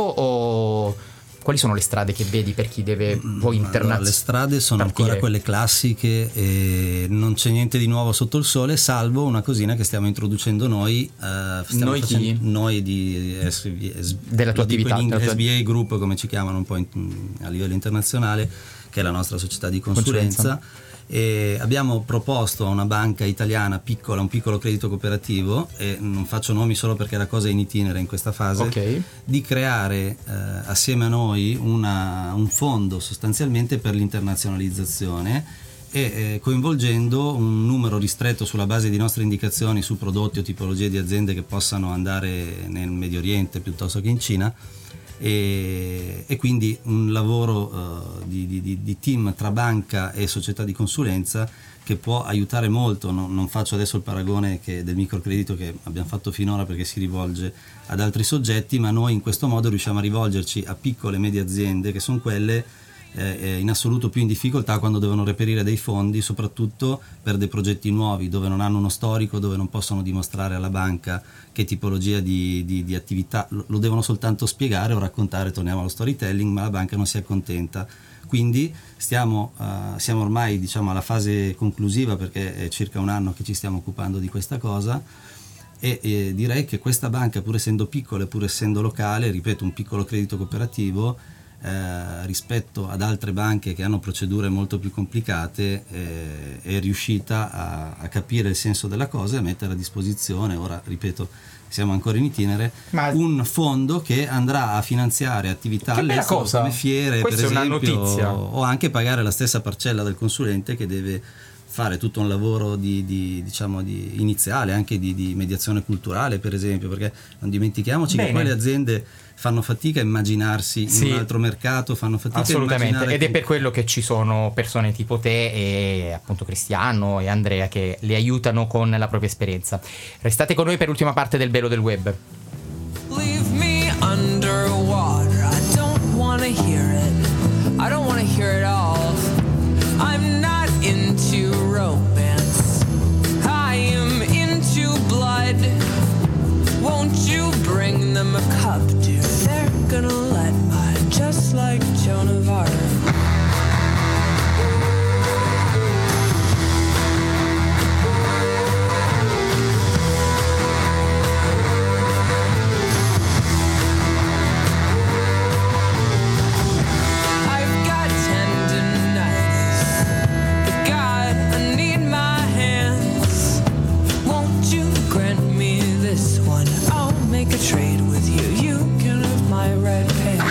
o quali sono le strade che vedi per chi deve poi Allora, internazionalizzare? le strade sono partire? ancora quelle classiche e non c'è niente di nuovo sotto il sole, salvo una cosina che stiamo introducendo noi. eh, stiamo Noi chi? facendo- Noi di S B, S- Della tua lo dico attività, in della tua- S B A Group, come ci chiamano un po' in- a livello internazionale, che è la nostra società di consulenza. Consulenza. E abbiamo proposto a una banca italiana piccola, un piccolo credito cooperativo, e non faccio nomi solo perché la cosa è in itinere in questa fase, Ok. di creare eh, assieme a noi una- un fondo sostanzialmente per l'internazionalizzazione e eh, coinvolgendo un numero ristretto sulla base di nostre indicazioni su prodotti o tipologie di aziende che possano andare nel Medio Oriente piuttosto che in Cina, e, e quindi un lavoro uh, di, di, di team tra banca e società di consulenza che può aiutare molto. Non, non faccio adesso il paragone che del microcredito che abbiamo fatto finora, perché si rivolge ad altri soggetti, ma noi in questo modo riusciamo a rivolgerci a piccole e medie aziende, che sono quelle eh, in assoluto più in difficoltà quando devono reperire dei fondi, soprattutto per dei progetti nuovi, dove non hanno uno storico, dove non possono dimostrare alla banca che tipologia di, di, di attività, lo devono soltanto spiegare o raccontare, torniamo allo storytelling, ma la banca non si accontenta. Quindi stiamo, uh, siamo ormai, diciamo, alla fase conclusiva, perché è circa un anno che ci stiamo occupando di questa cosa, e, e direi che questa banca, pur essendo piccola e pur essendo locale, ripeto, un piccolo credito cooperativo, eh, rispetto ad altre banche che hanno procedure molto più complicate, eh, è riuscita a, a capire il senso della cosa e a mettere a disposizione, ora ripeto, siamo ancora in itinere, Ma un fondo che andrà a finanziare attività che bella all'estero cosa. come fiere, Questa per è una esempio, notizia. o anche pagare la stessa parcella del consulente che deve fare tutto un lavoro di, di, diciamo, di iniziale, anche di, di mediazione culturale, per esempio, perché non dimentichiamoci Bene. che poi le aziende fanno fatica a immaginarsi Sì. in un altro mercato, fanno fatica a Assolutamente, immaginare ed è che- per quello che ci sono persone tipo te e appunto Cristiano e Andrea che le aiutano con la propria esperienza. Restate con noi per l'ultima parte del Velo del Web. Leave me underwater. I don't want to hear it. I don't want to hear it all. I'm not into romance. I am into blood. Won't you bring them a cup, dude? They're gonna let mine, just like Joan of Arc. I've got tendinitis, but God, I need my hands. Won't you grant me this one? I'll make a trade with you. You can have my red pants.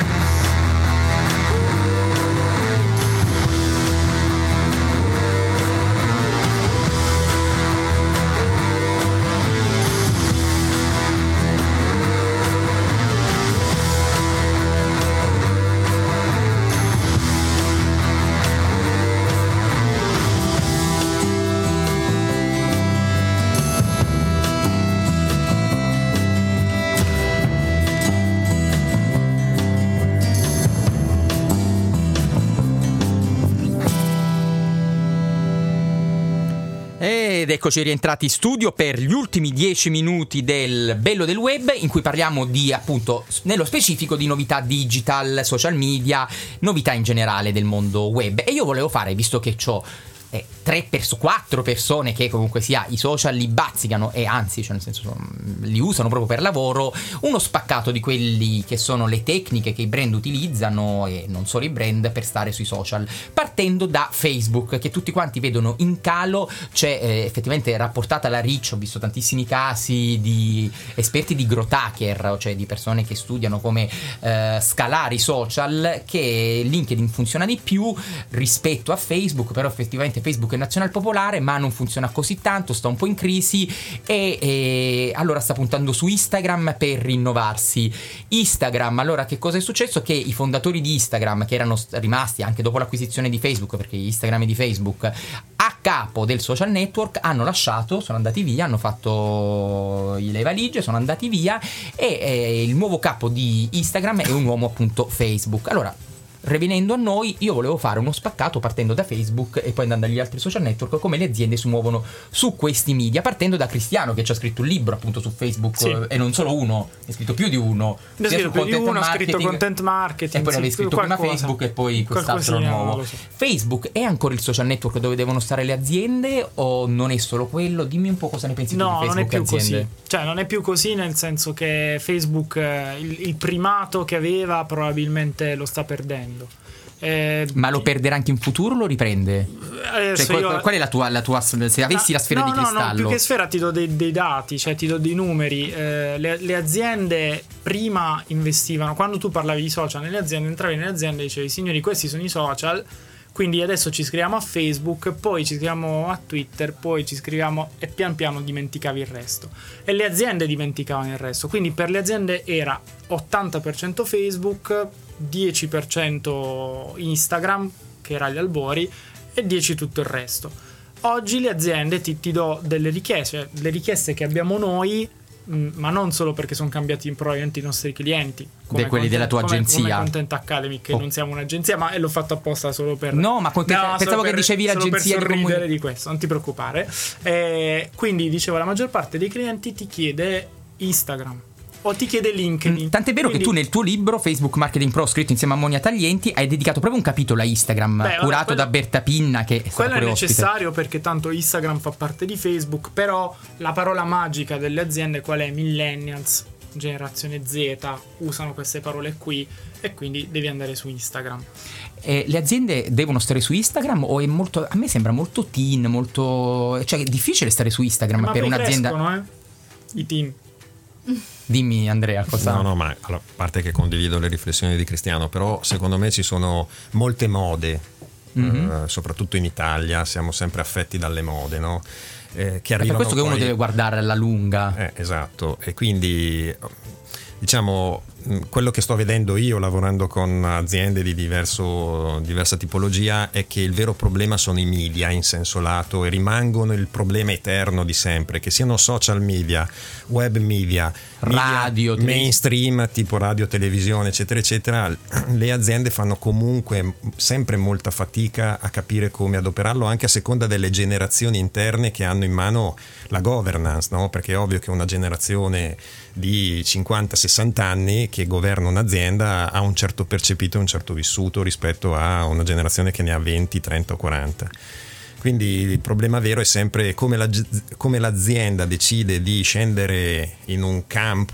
Ed eccoci rientrati in studio per gli ultimi dieci minuti del Bello del Web, in cui parliamo di, appunto, nello specifico di novità digital, social media, novità in generale del mondo web. E io volevo fare, visto che c'ho eh, tre perso- quattro persone che comunque sia i social li bazzicano e anzi, cioè nel senso mm, li usano proprio per lavoro, uno spaccato di quelli che sono le tecniche che i brand utilizzano, e non solo i brand, per stare sui social, partendo da Facebook, che tutti quanti vedono in calo. C'è eh, effettivamente rapportata la reach, ho visto tantissimi casi di esperti di growth hacker, cioè di persone che studiano come eh, scalare i social, che LinkedIn funziona di più rispetto a Facebook, però effettivamente Facebook è nazional popolare ma non funziona così tanto, sta un po' in crisi, e, e allora sta puntando su Instagram per rinnovarsi. Instagram, allora che cosa è successo? Che i fondatori di Instagram, che erano rimasti anche dopo l'acquisizione di Facebook, perché Instagram è di Facebook, a capo del social network, hanno lasciato, sono andati via, hanno fatto le valigie, sono andati via, e, e il nuovo capo di Instagram è un uomo appunto Facebook. Allora, revenendo a noi, io volevo fare uno spaccato partendo da Facebook e poi andando agli altri social network, come le aziende si muovono su questi media, partendo da Cristiano, che ci ha scritto un libro appunto su Facebook. Sì. E non solo uno, ha scritto più di uno. Ne ho sia scritto su più di content uno, ha scritto marketing, content marketing, e poi ne avevi sì, scritto prima qualcosa. Facebook e poi quest'altro Qualcosina, nuovo. lo so. Facebook è ancora il social network dove devono stare le aziende o non è solo quello? Dimmi un po' cosa ne pensi tu No, di non è Facebook più aziende. così. Cioè, non è più così, nel senso che Facebook eh, il, il primato che aveva probabilmente lo sta perdendo. Eh, Ma lo perderà anche in futuro o lo riprende? adesso Cioè, qual, io- qual- qual è la tua, la tua se avessi la sfera no, di no, cristallo? No, più che sfera ti do dei, dei dati, cioè ti do dei numeri. Eh, le, le aziende prima investivano, quando tu parlavi di social nelle aziende, entravi nelle aziende e dicevi: signori, questi sono i social, Quindi adesso ci iscriviamo a Facebook, poi ci iscriviamo a Twitter, poi ci iscriviamo e pian piano dimenticavi il resto. E le aziende dimenticavano il resto. Quindi per le aziende era ottanta per cento Facebook, dieci per cento Instagram, che era agli albori, e dieci per cento tutto il resto. Oggi le aziende ti, ti do delle richieste, le richieste che abbiamo noi, mh, ma non solo perché sono cambiati probabilmente i nostri clienti, come Dei quelli Content- della tua come- agenzia. come Content Academy, che Oh. non siamo un'agenzia, ma l'ho fatto apposta solo per No, ma Content- solo pensavo che per- dicevi solo l'agenzia di per sorridere comuni- di questo, non ti preoccupare. Eh, quindi dicevo, la maggior parte dei clienti ti chiede Instagram o ti chiede LinkedIn. Tant'è vero Quindi- che tu nel tuo libro Facebook Marketing Pro, scritto insieme a Monia Taglienti, hai dedicato proprio un capitolo a Instagram, Beh, vabbè, curato quello- da Berta Pinna, che è stata Quello è pure ospite. necessario perché tanto Instagram fa parte di Facebook, però la parola magica delle aziende qual è? Millennials, generazione Z, usano queste parole qui e quindi devi andare su Instagram. Eh, le aziende devono stare su Instagram o è molto, a me sembra molto teen, molto, cioè è difficile stare su Instagram Ma per poi un'azienda. crescono, eh? I team. Dimmi Andrea cosa. No, no, ma allora, a parte che condivido le riflessioni di Cristiano, però secondo me ci sono molte mode, Mhm. eh, soprattutto in Italia, siamo sempre affetti dalle mode, no? Eh, che È per arrivano questo che uno poi- deve guardare alla lunga. Eh, esatto, e quindi diciamo mh, quello che sto vedendo io lavorando con aziende di diverso, diversa tipologia è che il vero problema sono i media in senso lato e rimangono il problema eterno di sempre, che siano social media, web media, Radio, media tele- mainstream tipo radio, televisione eccetera eccetera. Le aziende fanno comunque sempre molta fatica a capire come adoperarlo, anche a seconda delle generazioni interne che hanno in mano la governance, no? Perché è ovvio che una generazione di cinquanta sessanta anni che governa un'azienda ha un certo percepito e un certo vissuto rispetto a una generazione che ne ha venti, trenta o quaranta. Quindi il problema vero è sempre come, la, come l'azienda decide di scendere in un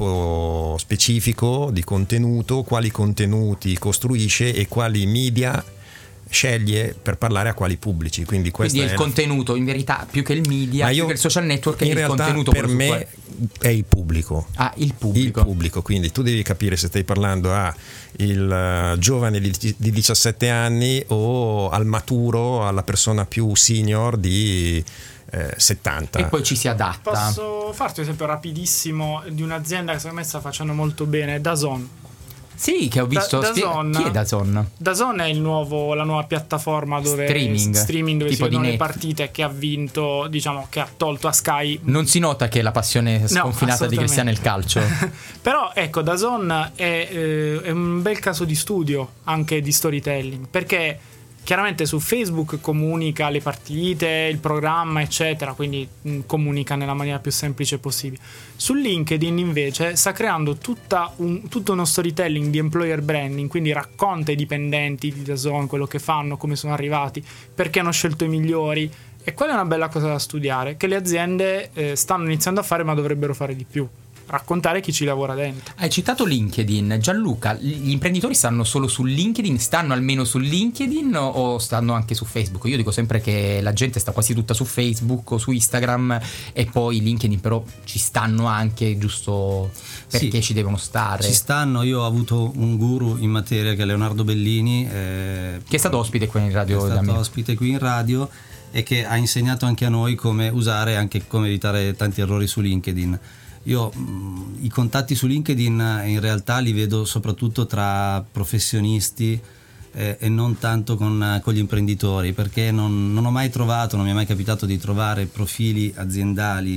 campo specifico di contenuto, quali contenuti costruisce e quali media sceglie per parlare a quali pubblici. Quindi, Quindi questa è il è contenuto, in verità, più che il media, Ma più io- che il social network, è in il realtà contenuto. per quello su me è il pubblico. cui- Ah, il pubblico. Il pubblico, quindi tu devi capire se stai parlando a il uh, giovane di, di diciassette anni o al maturo, alla persona più senior di eh, settanta. E poi ci si adatta. Posso farti un esempio rapidissimo di un'azienda che secondo me sta facendo molto bene, DAZN. Sì, che ho visto. Da- spie- DAZN. Chi è DAZN? DAZN è il nuovo, la nuova piattaforma dove Streaming. streaming dove Tipo si vedono di le Net. partite, che ha vinto, diciamo, che ha tolto a Sky. Non si nota che è la passione sconfinata di assolutamente. Cristiano è il calcio. Però ecco, DAZN è, eh, è un bel caso di studio anche di storytelling, perché chiaramente su Facebook comunica le partite, il programma eccetera, quindi mh, comunica nella maniera più semplice possibile. Su LinkedIn invece sta creando tutta un, tutto uno storytelling di employer branding, quindi racconta i dipendenti di DAZN quello che fanno, come sono arrivati, perché hanno scelto i migliori. E quella è una bella cosa da studiare, che le aziende eh, stanno iniziando a fare, ma dovrebbero fare di più: raccontare chi ci lavora dentro. Hai citato LinkedIn. Gianluca, gli imprenditori stanno solo su LinkedIn? Stanno almeno su LinkedIn o- o stanno anche su Facebook? Io dico sempre che la gente sta quasi tutta su Facebook o su Instagram e poi LinkedIn, però ci stanno anche, giusto perché Sì, ci devono stare. Ci stanno, io ho avuto un guru in materia che è Leonardo Bellini, eh, Che è stato ospite qui in che radio è da stato me. ospite qui in radio e che ha insegnato anche a noi come usare, anche come evitare tanti errori su LinkedIn. Io mh, i contatti su LinkedIn in realtà li vedo soprattutto tra professionisti eh, e non tanto con, con gli imprenditori, perché non, non ho mai trovato, non mi è mai capitato di trovare profili aziendali,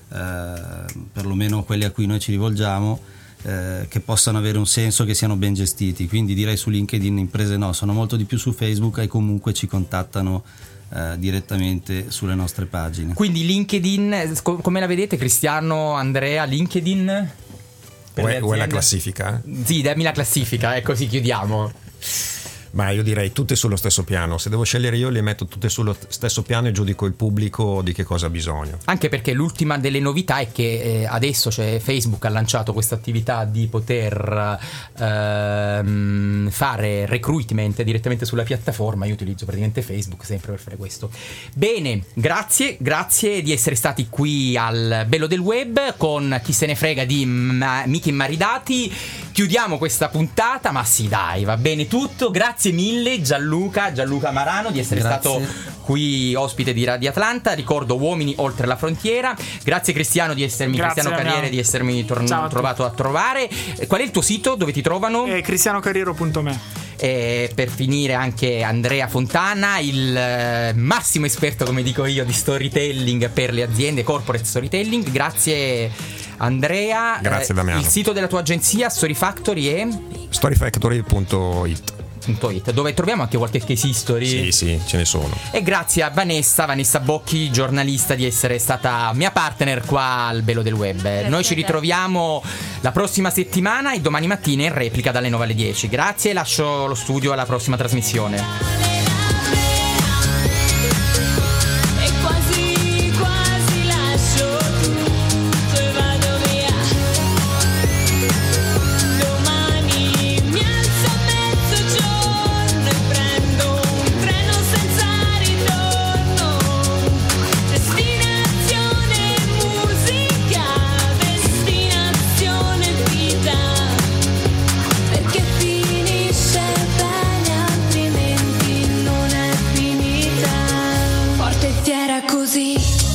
eh, perlomeno quelli a cui noi ci rivolgiamo, eh, che possano avere un senso, che siano ben gestiti. Quindi direi su LinkedIn imprese no, sono molto di più su Facebook e comunque ci contattano eh, direttamente sulle nostre pagine. Quindi LinkedIn, sco- come la vedete Cristiano, Andrea, LinkedIn? Per O le è, o è la aziende? classifica? Sì, dammi la classifica e così chiudiamo. Ma io direi tutte sullo stesso piano. Se devo scegliere io, le metto tutte sullo stesso piano e giudico il pubblico di che cosa ha bisogno. Anche perché l'ultima delle novità è che eh, adesso cioè, Facebook ha lanciato questa attività di poter ehm, fare recruitment direttamente sulla piattaforma. Io utilizzo praticamente Facebook sempre per fare questo. Bene, grazie, grazie di essere stati qui al Bello del Web con Chi se ne frega di Ma- Miki Maridati. chiudiamo questa puntata, ma sì dai, va bene tutto. Grazie mille Gianluca, Gianluca Marano, di essere Grazie. stato qui ospite di Radio Atlanta. Ricordo Uomini oltre la frontiera. Grazie Cristiano di essermi, Grazie, Cristiano Damiano. Carriere, di essermi tor- Ciao a tutti. trovato a trovare. Eh, Qual è il tuo sito? Dove ti trovano? Eh, cristianocarriero punto me. E per finire anche Andrea Fontana, il eh, massimo esperto, come dico io, di storytelling per le aziende, corporate storytelling. Grazie Andrea. Grazie, Eh, Damiano. Il sito della tua agenzia Story Factory è storyfactory punto it. .it, dove troviamo anche qualche case history. Sì, sì, ce ne sono. E grazie a Vanessa, Vanessa Bocchi, giornalista, di essere stata mia partner qua al Belo del Web. Noi ci a te. ritroviamo la prossima settimana e domani mattina in replica dalle nove alle dieci. Grazie e lascio lo studio alla prossima trasmissione. E quasi quasi lascio tutto e vado via. Domani mi alzo a mezzogiorno e prendo un treno senza ritorno. Destinazione musica, destinazione vita. Perché finisce bene, altrimenti non è finita. Forte e fiera così.